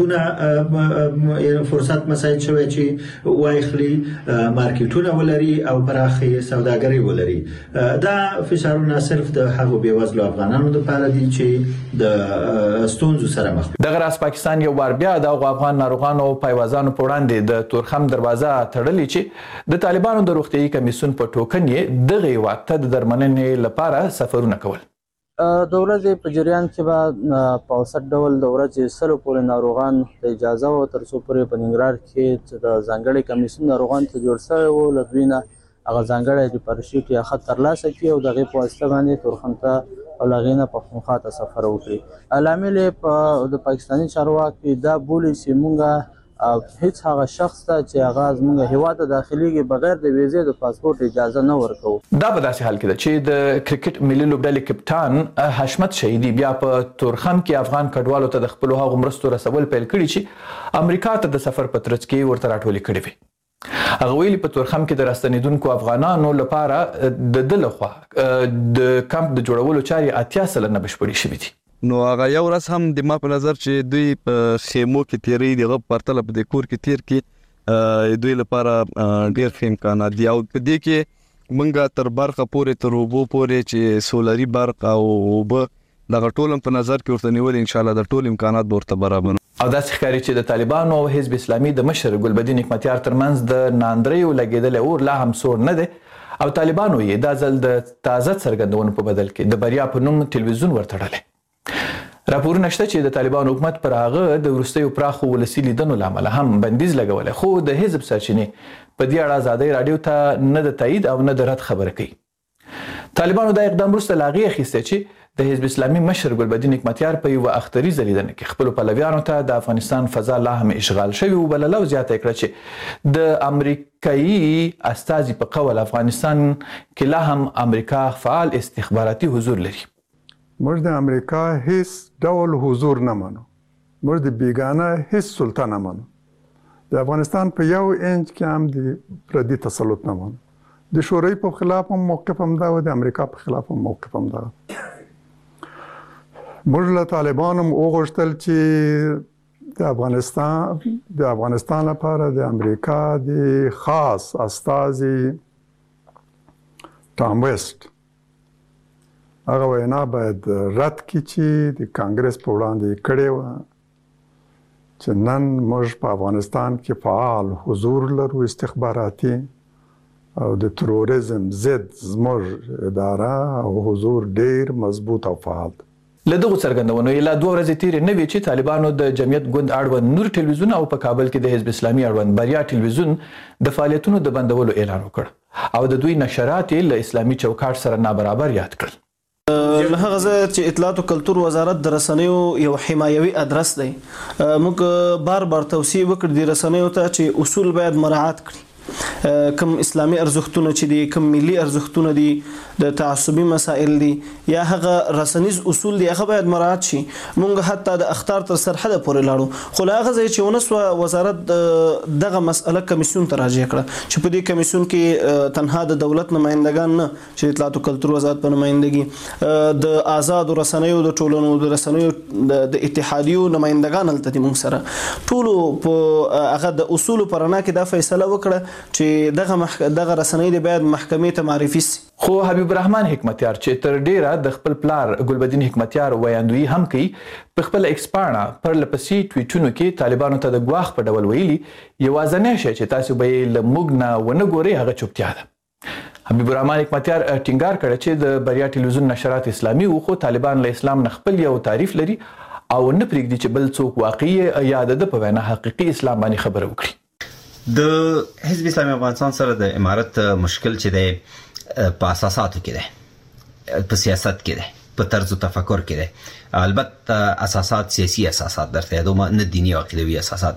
جایدادونه فرصت مساعد شوی چې وایخلي، مارکیټونه ولري او پراخه سوداګري ولري. دا فشارونه صرف د هغو بیوزلو افغانانو لپاره دي چې د ستونزو سره مخ دي. دغه راز پاکستان یو بار بیا د افغان ناروغانو او پایوازانو په وړاندې د تورخم دروازه تړلې چې د طالبانو د روغتیايي کمیسیون په ټوکن یې دغه هیواد ته د درملنې لپاره سفرونه کول. د ورځې په جریان کې به په اوسط ډول د ورځې 100 پورې ناروغان ته اجازه و تر څو پورې په ننګرهار کې د ځانګړي کمیسیون ناروغان ته جوړ شوی و له دوی نه هغه ځانګړی ریپارشیټ یا خط ترلاسه کړي او د هغې په واسطه باندې تورخم ته او له هغې نه پښتونخوا ته سفر وکړي. لامل یې د پاکستاني چارواکي دا بولي چې موږ هیڅ هغه شخص ته چې هغه زموږ هیواد ته داخليږي بغیر د ویزې د پاسپورت اجازه نه ورکوو. دا په داسې حال کې ده چې د کرکټ ملي لوبډلې کپټان حشمت شهیدي بیا په تورخم کې افغان کډوالو ته د خپلو هغو مرستو رسول پیل کړي چې امریکا ته د سفر په ترڅ کې ورته راټولې کړې وي. هغه ویلي په تورخم کې د راستنېدونکو افغانانو لپاره د ده لخوا د کمپ د جوړولو چارې 80 سلنه بشپړې شوي دي. نو هغه یو ورځ هم د ما په نظر چې دوی په خیمو کې تیری دغه پرتله په د کور کې تیر کې دوی لپاره ډیر ښه امکانات دي او په دې کې مونږه تر برخه پورې تر اوبو پورې چې سولري برق او اوبه دغه ټول په نظر کې ورته نیول ان شاء الله د ټول امکانات ورته برابر. او داسې ښکاري چې د طالبانو او حزب اسلامي د مشر ګلبدین حکمتیار ترمنځ د ناندریو لګېدلی اور لا هم سوړ نه دی او طالبانو یې دا ځل د تازه څرګندونو په بدل کې د بریا په نوم تلویزیون ورتړلی. راپورونه شته چې د طالبانو حکومت پر هغه د وروستیو پراخو ولسي لیدنو له امله هم بندیز لګولی، خو د حزب سرچینې په دې اړه ازادۍ راډیو ته نه د تایید او نه د رد خبره کوي. طالبانو دا اقدام وروسته له هغې اخیستی چې د حزب اسلامي مشر ګلبدین حکمتیار په یوه اختریزه لیدنه کې خپلو پلویانو ته د افغانستان فضا لا هم اشغال شوي وبلله او زیاته یې کړه چې د امریکایي استازي په قول افغانستان کې لا هم امریکا فعال استخباراتي حضور لري. موږ د امریکا هیڅ ډول حضور نه منو، موږ د بیگانه هیڅ سلطه نه منو. د افغانستان په 1 انچ کې هم د پردي تسلط نه و. د شوروي په خلاف هم موقف هم دا و، د امریکا په خلاف هم موقف هم دا. موږ له طالبانو هم وغوښتل چې د افغانستان لپاره د امریکا د خاص استازي ټام ویسټ هغه وینا باید رد کړي چې د کانګرس په وړاندې کړې وه چې نن موږ په افغانستان کې فعال حضور لرو استخباراتي او د تروریزم ضد زموږ اداره او حضور ډیر مضبوط او فعال دی. له دغو څرګندونو یې لا 2 ورځې تېرې نه وې چې طالبانو د جمعیت ګوند اړوند نور ټلویزیون او په کابل کې د حزب اسلامي اړوند بریا ټلویزیون د فعالیتونو د بندولو اعلان وکړ او د دوی نشرات یې له اسلامي چوکاټ سره نابرابر یاد کړل. له هغه ځایه چې اطلاعات او کلتور وزارت د رسنیو یو حمایوي ادرس دی، موږ بار توصیه وکړو د رسنیو ته چې اصول باید مراعات کړي. کم اسلامي ارزښتونه چې دي، کم ملي ارزښتونه دي، د تعصبي مسائل دي یا هغه رسنیز اصول دي، هغه باید مراعات شي. مونږ حتی د اخطار تر سرحد پورې لاړو، خو له هغه ځای چې ونسوه وزارت دغه مسأله کمیسیون ته راجع کړه چې په دې کمیسیون کې تنها د دولت نمایندگان نه چې اطلاعات او کلتور وزارت په نمایندګي، د آزاد رسنیو د ټولنو د رسنیو د اتحادیو نمایندگان هلته دي. مونږ سره ټولو په هغه د اصولو په رڼا کې دا فیصله وکړه چې دغه رسنۍ دی باید محکمې ته معرفي سي. خو حبیب الرحمن حکمتیار چې تر ډیره د خپل پلار ګلبدین حکمتیار ویاندوی هم کوي، په خپل ایکس پاڼه پر لپسې ټویټونو کې طالبانو ته د ګواښ په ډول ویلي یوازینی شی چې تاسو به یې له موږ نه ونه ګورئ هغه چوپتیا ده. حبیب الرحمن حکمتیار ټینګار کړی چې د بریا ټلویزیون نشرات اسلامي وو، خو طالبان له اسلام نه خپل یو تعریف لري او نه پرېږدي چې بل څوک واقعي یا د په وینا حقیقي اسلام باندې خبره وکړي. د حزب اسلامي افغانستان سره د امارت مشکل چې دی په اساساتو کې دی، په سیاست کې دی، په طرز تفکر کې دی. البته اساسات سیاسي اساسات درته یادوم، نه دینی او عقیدوي اساسات.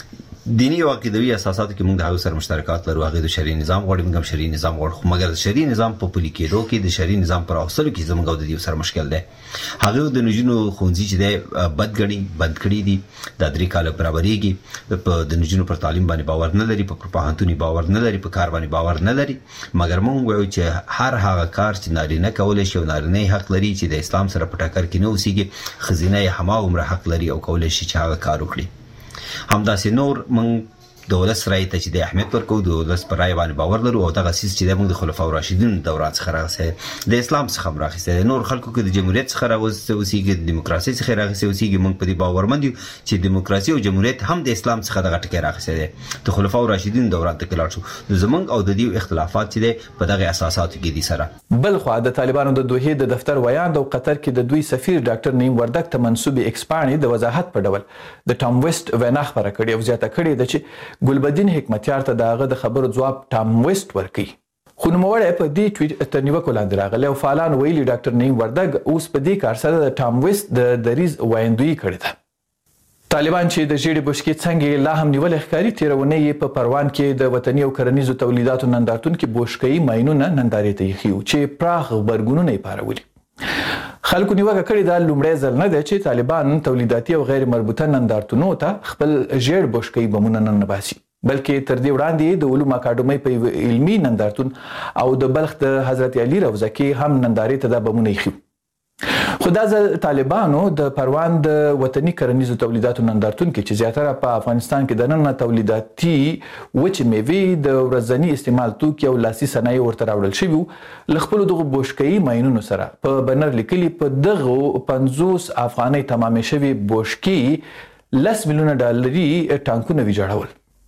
دینی او عقیدوي اساساتو کې موږ د هغو سره مشترکات لرو، هغه د شرعي نظام غواړي، موږ هم شرعي نظام غواړو، خو مګر د شرعي نظام په پلي کېدو کې د شرعي نظام پر اوسلو کې زموږ او د دې سره مشکل دی. هغه د نجونو ښوونځي چې دی بند کړي دي، د 3 کاله برابرېږي، د نجونو پر تعلیم باندې باور نه لري، په پوهنتوني باور نه لري، په کار باندې باور نه لري. مګر موږ وایو چې هر هغه کار چې نارینه کولی شي او نارینه حق لري چې د اسلام سره په ټکر کې نه اوسېږي، ښځینه یې هماغومره حق لري او کولی شي چې هغه کار وکړي. همداسې نور موږ د ولس رایې ته چې د اهمیت ورکوو، د ولس پر رایې باندې باور لرو او دغه څیز چې دی موږ د خلفاء راشدین دوران څخه راغلی، د اسلام څخه هم راغلی دی، نور خلکو کې د جمهوریت څخه راغلی اوسېږي، د دیموکراسۍ څخه راغلی اوسېږي. موږ په دې باورمند یو چې دیموکراسي او جمهوریت هم د اسلام څخه دغه ټکی راغلی دی. د خلفاء راشدین دوران ته کې لاړ شو، زموږ او د دې اختلافات چې دی په دغه اساساتو کې دي سره. بل خوا د طالبانو د دوحې د دفتر ویاند او قطر کې د دوی سفیر ډاکټر نعیم وردګ ته منسوبې ایکس پاڼې د وضاحت په ډول د ټام ویسټ وینا خپره کړې او زیاته کړې ده چې ګلبدین حکمتیار ته دغه د خبرو ځواب ټام ویسټ ورکوي. خو نوموړی په دې ټویټ تر نیوکو لاندې راغلی او فعالان ویلي ډاکټر نعیم وردګ اوس په دې کار سره د ټام ویسټ د دریځ ویاندویي کړې ده. طالبان چې د ژیړې بشکې څنګه لا هم نیولې ښکاري، تېره اونۍ یې په پروان کې د وطني او کرنیزو تولیداتو نندارتون کې بوشکوي ماینونه نندارې ته ایښي وو چې پراخ غبرګونونه یې پارولي. خلکو نیوکه کړې ده لومړی ځل نه دی چې طالبان تولیداتي او غیر مربوطه نندارتونو ته خپل ژیړ بشکوي بمونه ننباسي، بلکې تر دې وړاندې د علوم اکاډمۍ په علمي نندارتون او د بلخ د حضرت علي روضه کې هم نندارې ته دا بمونه ایښي. خو دا ځل طالبانو د پروان د وطني کرنیزو تولیداتو نندارتون کې چې زیاتره په افغانستان کې دننه تولیداتي وچې میوې، د ورځني استعمال توکي او لاسي صنایع ورته راوړل شوي وو، له خپلو دغو بوشکوي ماینونو سره په بنر لیکلي په دغو 50 افغانۍ تمامې شوي بوشکې 10 میلیونه ډالري ټانکونه ویجاړول.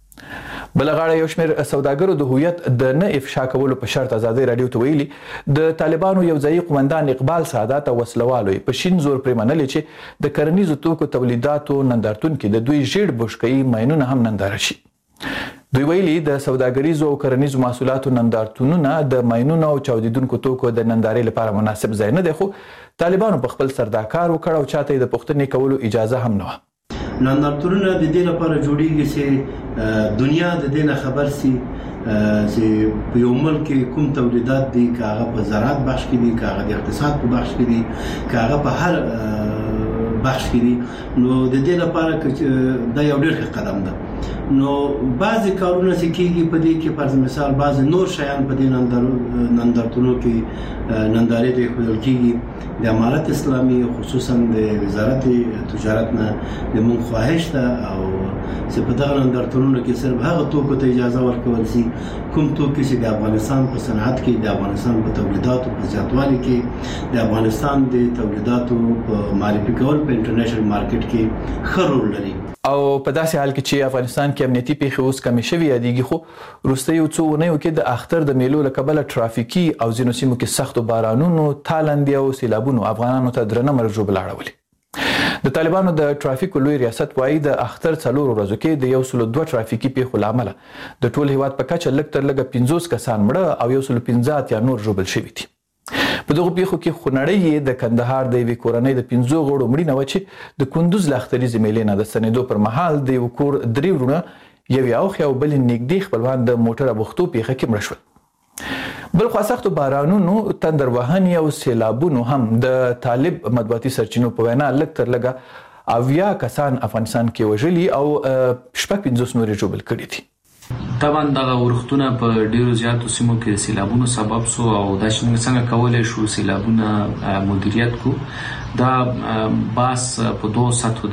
بل غاړه یو شمېر سوداګرو د هویت د نه افشا کولو په شرط ازادۍ راډیو ته ویلي د طالبانو یو ځایي قومندان اقبال سعادت او وسلوالو په شین زور پرې منلې چې د کرنیزو توکو تولیداتو نندارتون کې د دوی ژیړ بشکوي ماینونه هم ننداره شي. دوی ویلي د سوداګریزو او کرنیزو محصولاتو نندارتونونه د ماینونو او چاودیدونکو توکو د نندارې لپاره مناسب ځای نه دی، خو طالبانو په خپل سر دا کار وکړ او چاته یې د پوښتنې کولو اجازه هم نه وه. نندارتونونه د دې لپاره جوړیږي چې دنیا د دې نه خبر سي چې په یو ملک کې کوم تولیدات دي، که هغه په زراعت بخش کې دي، که هغه د اقتصاد په بخش کې دي، که هغه په هر بخش کې دي. نو د دې لپاره دا یو ډېر ښه قدم ده. نو بعضی کارونه چې کېږي په دې کې فرض مثال بعض نور شیان په دې نندارتونو کې نندارې ته ښودل کېږي د امارت اسلامي خصوصا د وزارت تجارت نه د موږ خواهش ده او چې په دغه نندارتونونو کې صرف هغه توکو ته اجازه ورکول شي کوم توکي چې د افغانستان په صنعت کې د افغانستان په تولیداتو په زیاتوالي کې د افغانستان د تولیداتو په معرفي کول په انټرنیشنل مارکیټ کې ښه رول لري. او په داسې حال کې چې افغانستان کې امنیتي پیښې اوس کمې شوي یادېږي خو وروستیو څو اونیو کې د اختر د میلو له کبله ټرافیکي او ځینو سیمو کې سختو بارانونو تالندې او سیلابونو افغانانو ته درنه مرګ ژوبله اړولې. د طالبانو د ټرافیکو لوی ریاست وایي د اختر 4 ورځو کې د 102 ټرافیکي پیښو له امله د ټول هیواد په کچه لږ تر لږه 50 کسان مړه او 115 یا نور ژوبل شوي دي. په دغه پیښو کې خونړۍ د کندهار د یوې کورنۍ د 15 غړو مړینه وه چې د کندوز له اختریزې میلې نه د ستنېدو پر مهال د یو کور 3 وروڼه یو یې اوښ او بل یې نږدې خپلوان د موټر بوختو پیښه کې مړه شول. بل خوا سختو بارانونو تندر وهنې او سیلابونو هم د طالب مطبوعاتي سرچینو په وینا لږ تر لږه 80 کسان افغانستان کې وژلي او 50 نورې ژوبل کړي دي. طبعا دغه ورښتونه په ډیرو زیاتو سیمو کې سیلابونو سبب سو او دا څنګه کولای شو سیلابونه مدیریت کو دا باس په دوه سطحو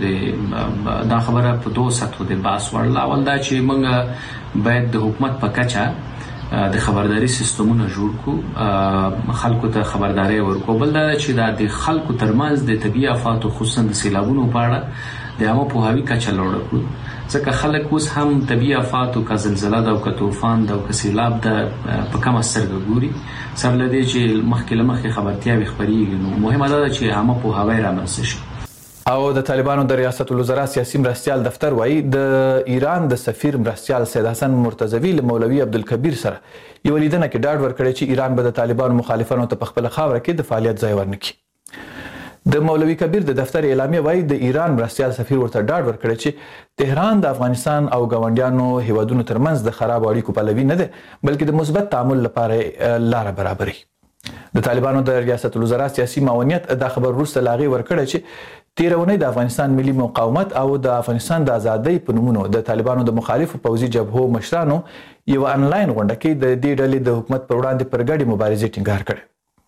د دا خبره په دوه سطحو د باس ورل اول دا چې موږ باید د حکومت په کچه د خبرداري سیستمونه جوړ کو خلکو ته خبرداري ورکو بل دا چې د خلکو ترمنځ د طبيعي آفات خصوصا د سیلابونو په اړه د عامه پوهاوی کچه لوړه کړو ځکه خلک اوس هم طبيعي آفات او زلزلہ دا او طوفان دا او سیلاب دا په کومه سترګه ګوري سره لدی چې مخکې خبرتیا خبريږي نو مهمه ده چې عامه پوهاوی رامنځته شي. او د طالبانو د ریاست الوزرا سیاسي مرستیال دفتر وایي د ایران د سفیر مرستیال سید حسن مرتضوی له مولوي عبدالکبیر سره یو لیدنه کې ډاډ ورکړی چې ایران به د طالبانو مخالفانو ته په خپل خاوره کې د فعالیت ځای ورنکړي. د مولوي کبیر د دفتر اعلامیه وایي د ایران مرستیال سفیر ورته ډاډ ورکړی چې تهران د افغانستان او ګاونډیانو هیوادونو ترمنځ د خراب اړیکو پلوي نه ده بلکې د مثبت تعامل لپاره لاره برابري. د طالبانو د ریاست الوزرا سیاسي معاونیت دا خبر وروسته لاغي ورکړی چې تیرونی د افغانستان ملي مقاومت او د افغانستان د ازادۍ په نومونو د طالبانو د مخالفو پوځي جبهو مشرانو یو انلاین غونډه کې د دې ډلې د حکومت پر وړاندې پر ګډې مبارزې ټینګار کړی.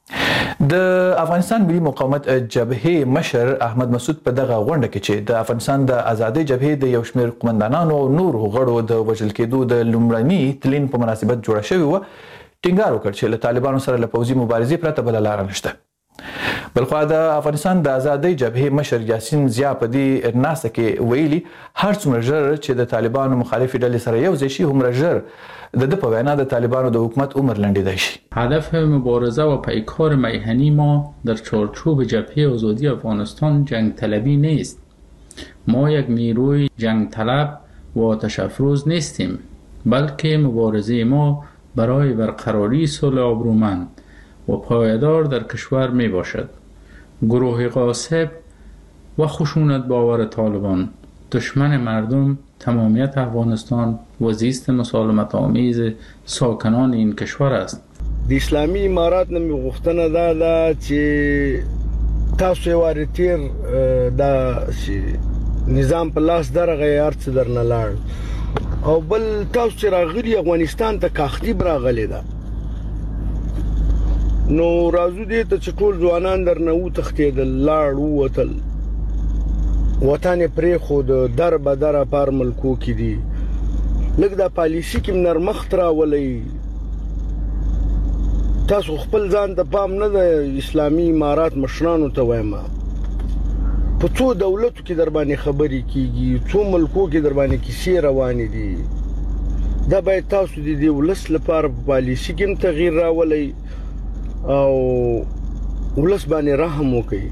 د افغانستان ملي مقاومت جبهې مشر احمد مسعود په دغه غونډه کې چې د افغانستان د ازادۍ جبهې د یو شمېر قومندانانو او نورو غړو د وژل کېدو د لومړني تلین په مناسبت جوړه شوې وه ټینګار وکړ چې له طالبانو سره له پوځي مبارزې پرته بله لاره نشته. بلخوا د افغانستان د ازادۍ جبهې مشر یاسین ضیا په دې ناسته کې ویلي هر څومره ژر چې د طالبانو مخالفې ډلې سره یو ځای شي هومره ژر د په وینا د طالبانو د حکومت عمر لنډیدای شي. هدف مبارزه و پیکار میهنی ما در چارچوب جبهه آزادی افغانستان جنگ طلبی نیست. ما یک نیروی جنگ طلب و آتش افروز نیستیم بلکه مبارزه ما برای برقراری صلح آبرومند و پایدار در کشور می باشد. گروه غاصب و خشونت باور طالبان دشمن مردم تمامیت افغانستان و زیست مسالمت آمیز ساکنان این کشور است. د اسلامي امارات نه غوښتنه ده چې تاسو یې واري تیر د نظام په لاس درغه یار څه درنه لاړ او بل تاسو چې راغلي افغانستان ته کاختی براغلي ده نو راځو دې ته چې ټول ځوانان درنه و تختیدل لاړ ووتل وطن پرې خود در به در پر ملکو کې دي لږ د پالیسی کې نرمخت راولي تاسو خپل ځان ته پام نه د اسلامي امارات مشرانو ته وایم په څو دولتو کې در باندې خبري کیږي څو ملکو کې در باندې کیسې روانې دي دا باید تاسو د دې ولس لپاره پالیسی کې تغییر راولي او ولس باندې رحم وکړي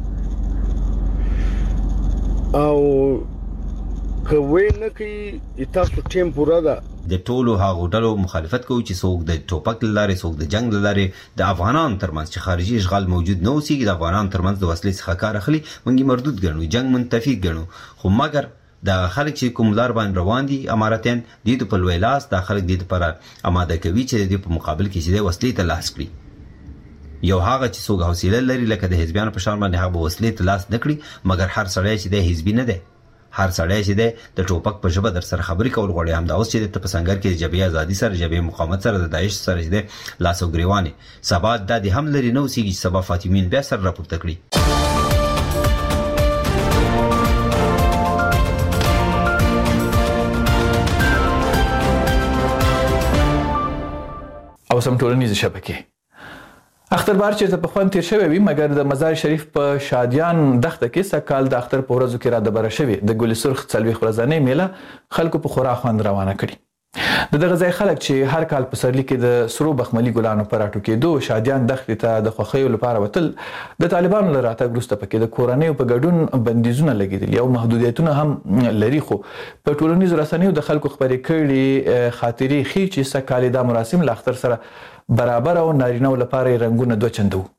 او کوي نه کوي تاسو ټیم پوره ده د ټولو هغو ډلو مخالفت کوي چې څوک د ټوپک لارې څوک د جنگ لارې د افغانان ترمنځ چې خارجي اشغال موجود نه اوسي د افغانان ترمنځ د وسلې څخه کار اخلي موږ مردود ګڼو جنگ منتفي ګڼو خو مګر د خلک چې کوم لار باندې روان دي اماراتین د په لوی لاس د خلک د لپاره آماده کوي چې د په مقابل کې چې د وسلې ته لاس کړي یو هغه چې څوک حوصله لري لکه د حزبیانو په شان باندې هغه وسلې ته لاس نکړي مګر هر سړی چې د حزبي نه دی هر سړی چې د ټوپک په ژبه در سره خبرې کول غواړي همدا اوس چې د پسنګر کې د جبهه ازادي سره جبهه مقاومت سره د داعش سره چې لاس او ګریوان سبا د هم لري نو سیږي سبا فاطمین بیا سره راپورته کړي. او سم ټولنیز شبکې اختربار چې په خوان تیر شوی وي مګر د مزار شریف په شادیان دښته کې سکهال د اختر په ورځو کې را د بره شوی د ګل سرخ څلويخ ورځنۍ میله خلکو په خورا خوند روانه کړي. دغه ځای خلک چې هر کال په سرلی کې د سرو بخملي ګلانو پر راټو کېدو شادیان دښتې ته د خوښیو لپاره وتل د طالبانو له راتګ وروسته پکې د کورنیو په ګډون بندیزونه لګېدلي او محدودیتونه هم لري خو په ټولنیزو رسنیو د خلکو خپرې کړي خاطرې ښیي چې سږ کال دا مراسم له اختر سره برابر او نارینه‌و لپاره رنګونه دوه چنده وو.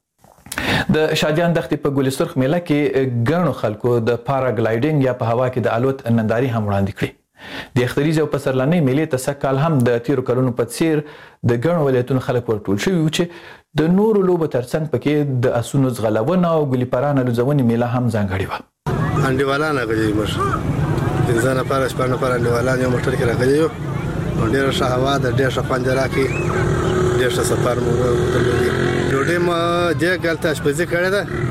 د شادیان دښتې په ګل سرخ میله کې ګڼو خلکو د پاراګلایډینګ یا په هوا کې د الوت ننداري هم وړاندې کړې. د اختریز او پسرلنۍ میلې ته سږ کال هم د تیرو کلونو په څیر د ګڼو ولایتونو خلک ورټول شوي وو چې د نورو لوبو ترڅنګ پکې د اسونو ځغلونه او ګلي پرانه لوځونې میله هم ځانګړې وه. انډیوالان راغلي موږ 15 نفر 15 نفر انډیوالان یو موټر کې راغلي یو ډېره ښه هوا ده ډېر ښه خوند راکړي ډېر ښه سفر مو وکړی. ډوډۍ ما دې کال ته اشپزي کړې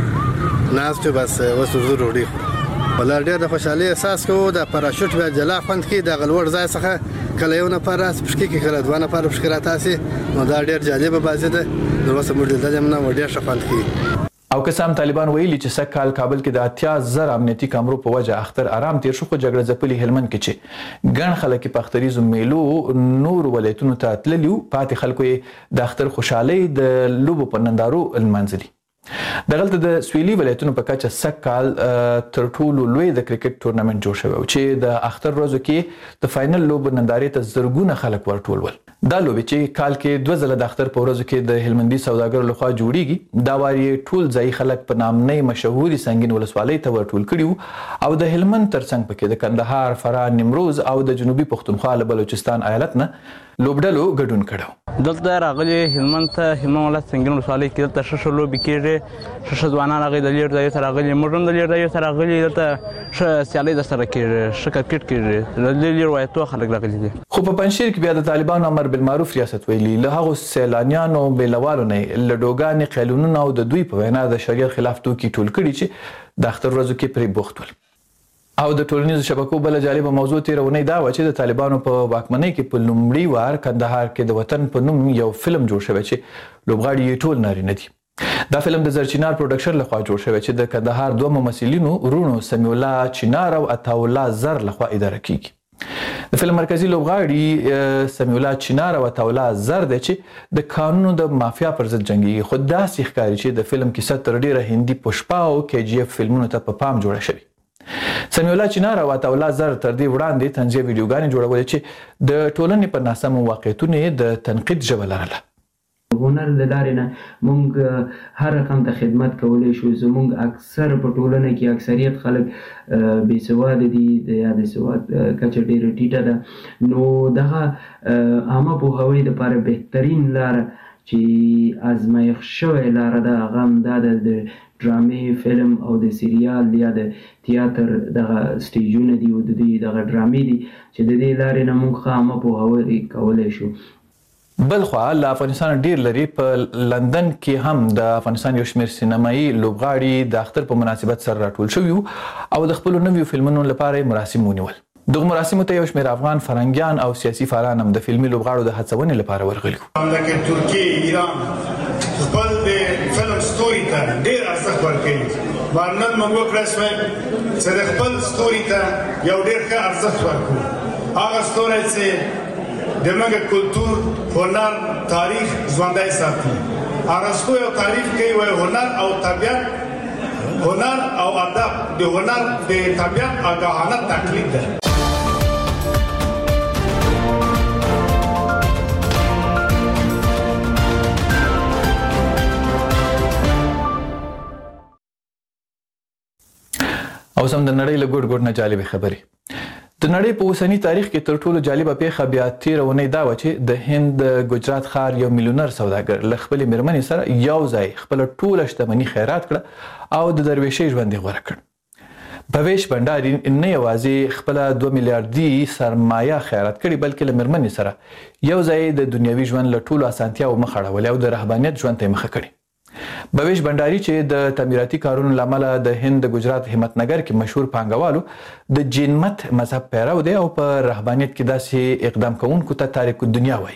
ده ناستو بس اوس زه ډوډۍ خورم. ولا ډېر د خوشحالۍ احساس کوو د پاراشوټ بیا جلا خوند کې د غلوړ ځای څخه کله یو نفر راس پښکې کې کله دوه نفر پښکې راتاسي نو دا ډېر جالبه بازي ده نو اوس موږ دلته نه ډېر ښه خوند کوي. او که سم طالبان ویلي چې سږ کال کابل کې د 80,000 امنیتي کامرو په وجه اختر آرام تیر شو خو جګړه ځپلي هلمند کې چې ګڼ خلک په اختریزو میلو نور ولایتونو ته تللي وو پاتې خلکو یې د اختر خوشحالۍ د لوبو په نندارو لمانځلي. دغلته د سویلي ولایتونو په کچه سږ کال تر ټولو لوی د کرکټ تورنمنټ جوړ شوی و چې د اختر ورځو کې د فاینل لوبو نندارې ته زرګونه خلک ورټول ول. دا لوبې چې کال کې 2 ځله د اختر په ورځو کې د هلمندي سوداګرو لخوا جوړیږي دا وار یې ټول ځایي خلک په نامنۍ مشهوري سنگین ولسوالۍ ته ورټول کړي او د هلمند ترڅنګ پکې د کندهار، فراه، نیمروز او د جنوبي پښتونخوا له بلوچستان ایالت نه لوبډلو ګډون کړو. دلته راغلي هلمند ته هلمند ولایت سنگین ولسوالۍ کې دلته ښه لوبې کېږي ښه ځوانان راغلي د لېر ځایو ته راغلي موږ هم د لېر ځایو ته راغلي دلته ښه سیالۍ درسره کېږي ښه کرکټ کېږي د لېر ولایتو خلک راغلي دي. خو په پنجشیر کې بیا د طالبانو امر بالمعروف ریاست ویلي له هغو سیلانیانو بیلوالو نه له ډوګانې قیلونونه او د دوی په وینا د شریعت خلاف توکي ټول کړي چې د اختر ورځو کې پرې بوخت ول. او د ټولنیزو شبکو بل جالبه موضوع تیره اونۍ دا و چې د طالبانو په واکمنۍ کې په لومړي وار کندهار کې د وطن په نوم یو فلم جوړ شوی چې لوبغاړي یې ټول نارینه دي. دا فلم د زرچینار پروډکشن لخوا جوړ شوی چې د کندهار دوه ممثلینو رونو سمیع الله چینار او عطاالله زر لخوا اداره کیږي. د فلم مرکزی لوبغاړي سمیع الله چینار او عطاالله زر دی چې د قانونو د مافیا پر ضد جنګي خو داسې ښکاري چې د فلم کیسه تر ډیره هندي پشپا او KGF فلمونو ته په پام جوړه شوی. سمیع الله چینار او عطاالله زر تر دې وړاندې طنزیه ویډیوګانې جوړولې چې د ټولنې په ناسمو واقعیتونو د تنقید ژبه لرله. هنر د لارې نه موږ هر رقم ته خدمت کولی شو. زموږ اکثر په ټولنه کې اکثریت خلک بېسواده دي یا د سواد کچه ډېره ټیټه ده نو دغه عامه پوهاوی دپاره بهترین لاره چې ازمایښت شوی لاره ده هغه همدا ده د ډرامې فلم او د سریال یا د تیاتر دغه سټیجونه دي او د دوی دغه ډرامې دي چې د دې لارې نه موږ ښه عامه پوهاوی کولی شو. بل خوا له افغانستان ډیر لري په لندن کې هم د افغانستان یو شمېر سینمایي لوبغاړي د اختر په مناسبت سره راټول شوي او د خپلو نویو فلمونو لپاره مراسم ونیول. دغه مراسمو ته یو شمېر افغان فرهنګیان او سیاسي فعالان هم د فلمي لوبغاړو د هڅونې لپاره ورغلي وو. لکه ترکیه، ایران خپل د فلم ستوري ته ډېر ارزښت ورکوي. نن موږ وکړی شوی چې د خپل ستوري ته یو ډېر ښه ارزښت ورکړو. هغه ستوری چې د موږ کلتور، هنر، تاریخ ژوندی ساتي. ارسطو یو تعریف کوي وایي هنر او طبیعت، هنر او ادب د هنر د طبیعت آگاهانه تقلید ده. او سم د نړۍ له ګوټ ګوټ نه جالبې خبرې. د نړۍ په اوسني تاریخ کې تر ټولو جالبه پیښه بیا تیره اونۍ دا وه چې د هند د ګجرات ښار یو میلیونر سوداګر له خپلې مېرمنې سره یو ځای خپله ټوله شتمني خیرات کړه او د درویشۍ ژوند یې غوره کړ. پویش بنداري نه یوازې خپل 2 میلیارډي سرمایه خیرات کړي بلکې له مېرمنې سره یو ځای د دنیوي ژوند له ټولو اسانتیاو مخ اړولې او د رهبانیت ژوند ته مخه کړي. بویش بنداري چې د تعمیراتي کارونو لامل د هند د ګجرات همتنګر کې مشهور پانګوالو د جینمت مذهب پیرو دی او په رهبانیت کې داسې اقدام کوونکو ته تاریخ دنیا وایي.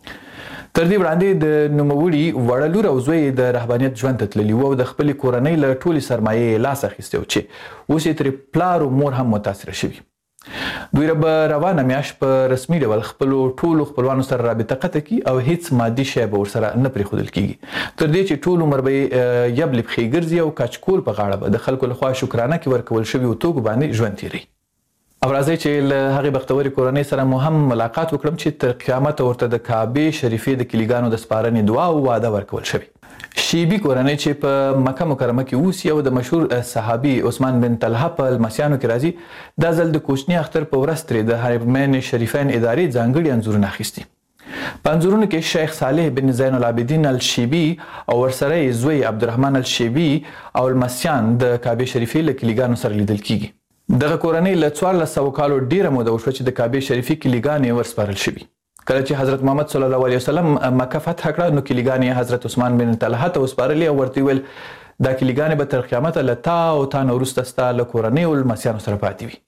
تر دې وړاندې د نوموړي وړه لور او زوی د رهبانیت ژوند ته تللي وو او د خپلې کورنۍ له ټولې سرمایې لاس اخیستی و چې اوس یې ترې پلار او مور هم متاثره شوي. دوی به روانه میاشت په رسمي ډول خپلو ټولو خپلوانو سره رابطه قطع کړي او هیڅ مادي شی به ورسره نه پرېښودل کیږي تر دې چې ټول عمر به یې یبلې پښې ګرځي او کچکول په غاړه به د خلکو لخوا شکرانه کې ورکول شویو توکو باندې ژوند تیروي. او راځئ چې له هغې بختورې کورنۍ سره مو هم ملاقات وکړم چې تر قیامته ورته د کعبې شریفې د کلیګانو د سپارنې دعا او وعده ورکول شوې. شیبي کورنۍ چې په مکه مکرمه کې اوسي او د مشهور صحابي عثمان بن طلحه په لمسیانو کې راځي دا ځل د کوچني اختر په ورځ ترې د حرمین شریفین ادارې ځانګړي انځورونه اخیستي. په انځورونو کې شیخ صالح بن زین العابدین الشیبي او ورسره یې زوی عبدالرحمن الشیبي او لمسیان د کعبې شریفې له کلیګانو سره لیدل کیږي. دغه کورنۍ له 1400 کالو ډیره موده وشوه چې د کعبې شریفې کلیګانې ورسپارل شوي. کله چې حضرت محمد صلی الله علیه وسلم مکه فتح کړه نو کلیګانې حضرت عثمان بن طلحه ته وسپارلې او ورته ویل دا کلیګانې به تر قیامته له تا او تا نه وروسته ستا له کورنۍ او لمسیانو سره پاتې وي.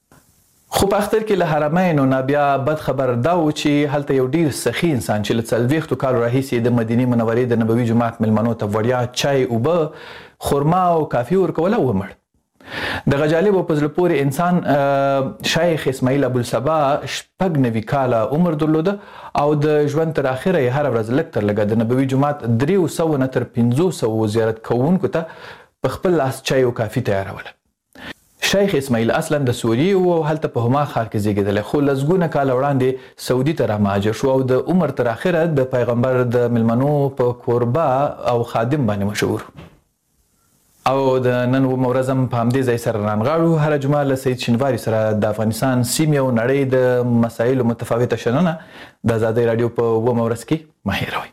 خو په اختر کې له حرمینو نه بیا بد خبر دا و چې هلته یو ډیر سخي انسان چې له 40 کالو راهیسې د مدینې منورې د نبوي جومات مېلمنو ته وړیا چای اوبه خرما او کافي ورکوله ومړ. دغه جالب او په زړه پورې انسان شیخ اسماعیل ابوالصبا 96 کاله عمر درلوده او د ژوند تر اخره یې هره ورځ لږ تر لږه د نبوي جومات 300 نه تر 500 زیارت کوونکو ته په خپل لاس چای او کافي تیاروله. شیخ اسماعیل اصلا د سوریې و او هلته په هما ښار کې زیږېدلی خو لسګونه کاله وړاندې سعودي ته رامهاجر شو او د عمر تر اخره د پیغمبر د مېلمنو په کوربه او خادم باندې مشهور. او د نن ورځ هم په همدې ځای سره رانغاړو. هره جمعه له سید شینواري سره د افغانستان سیمې او نړۍ د مسایلو متفاوته شننه د ازادۍ راډیو په 9 ورځ کې مه هېروئ.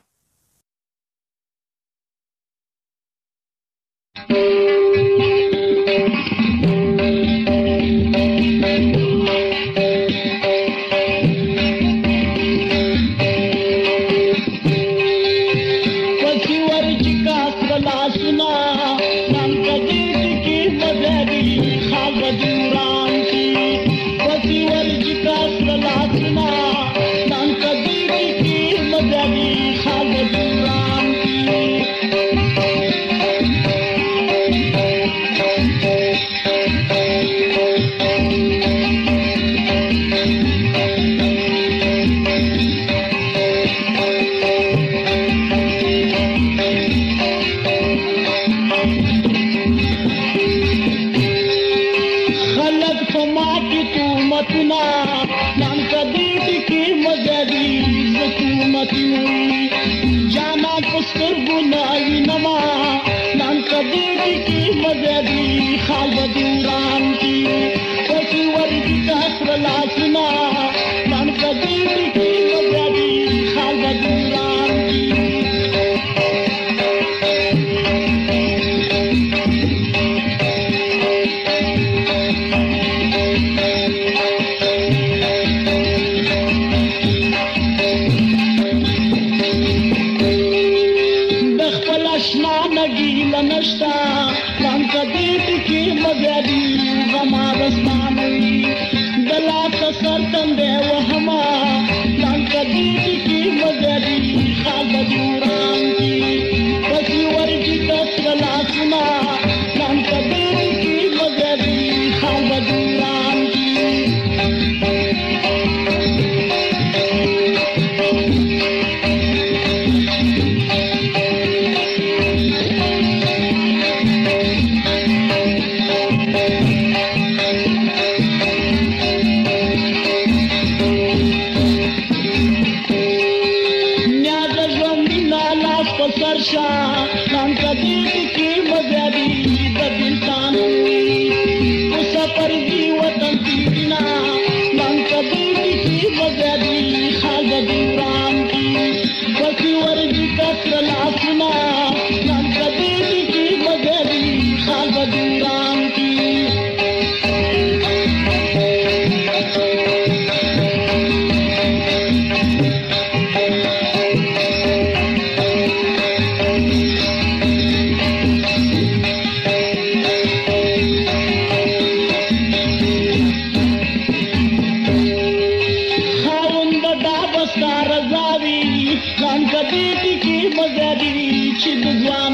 چې د ځوان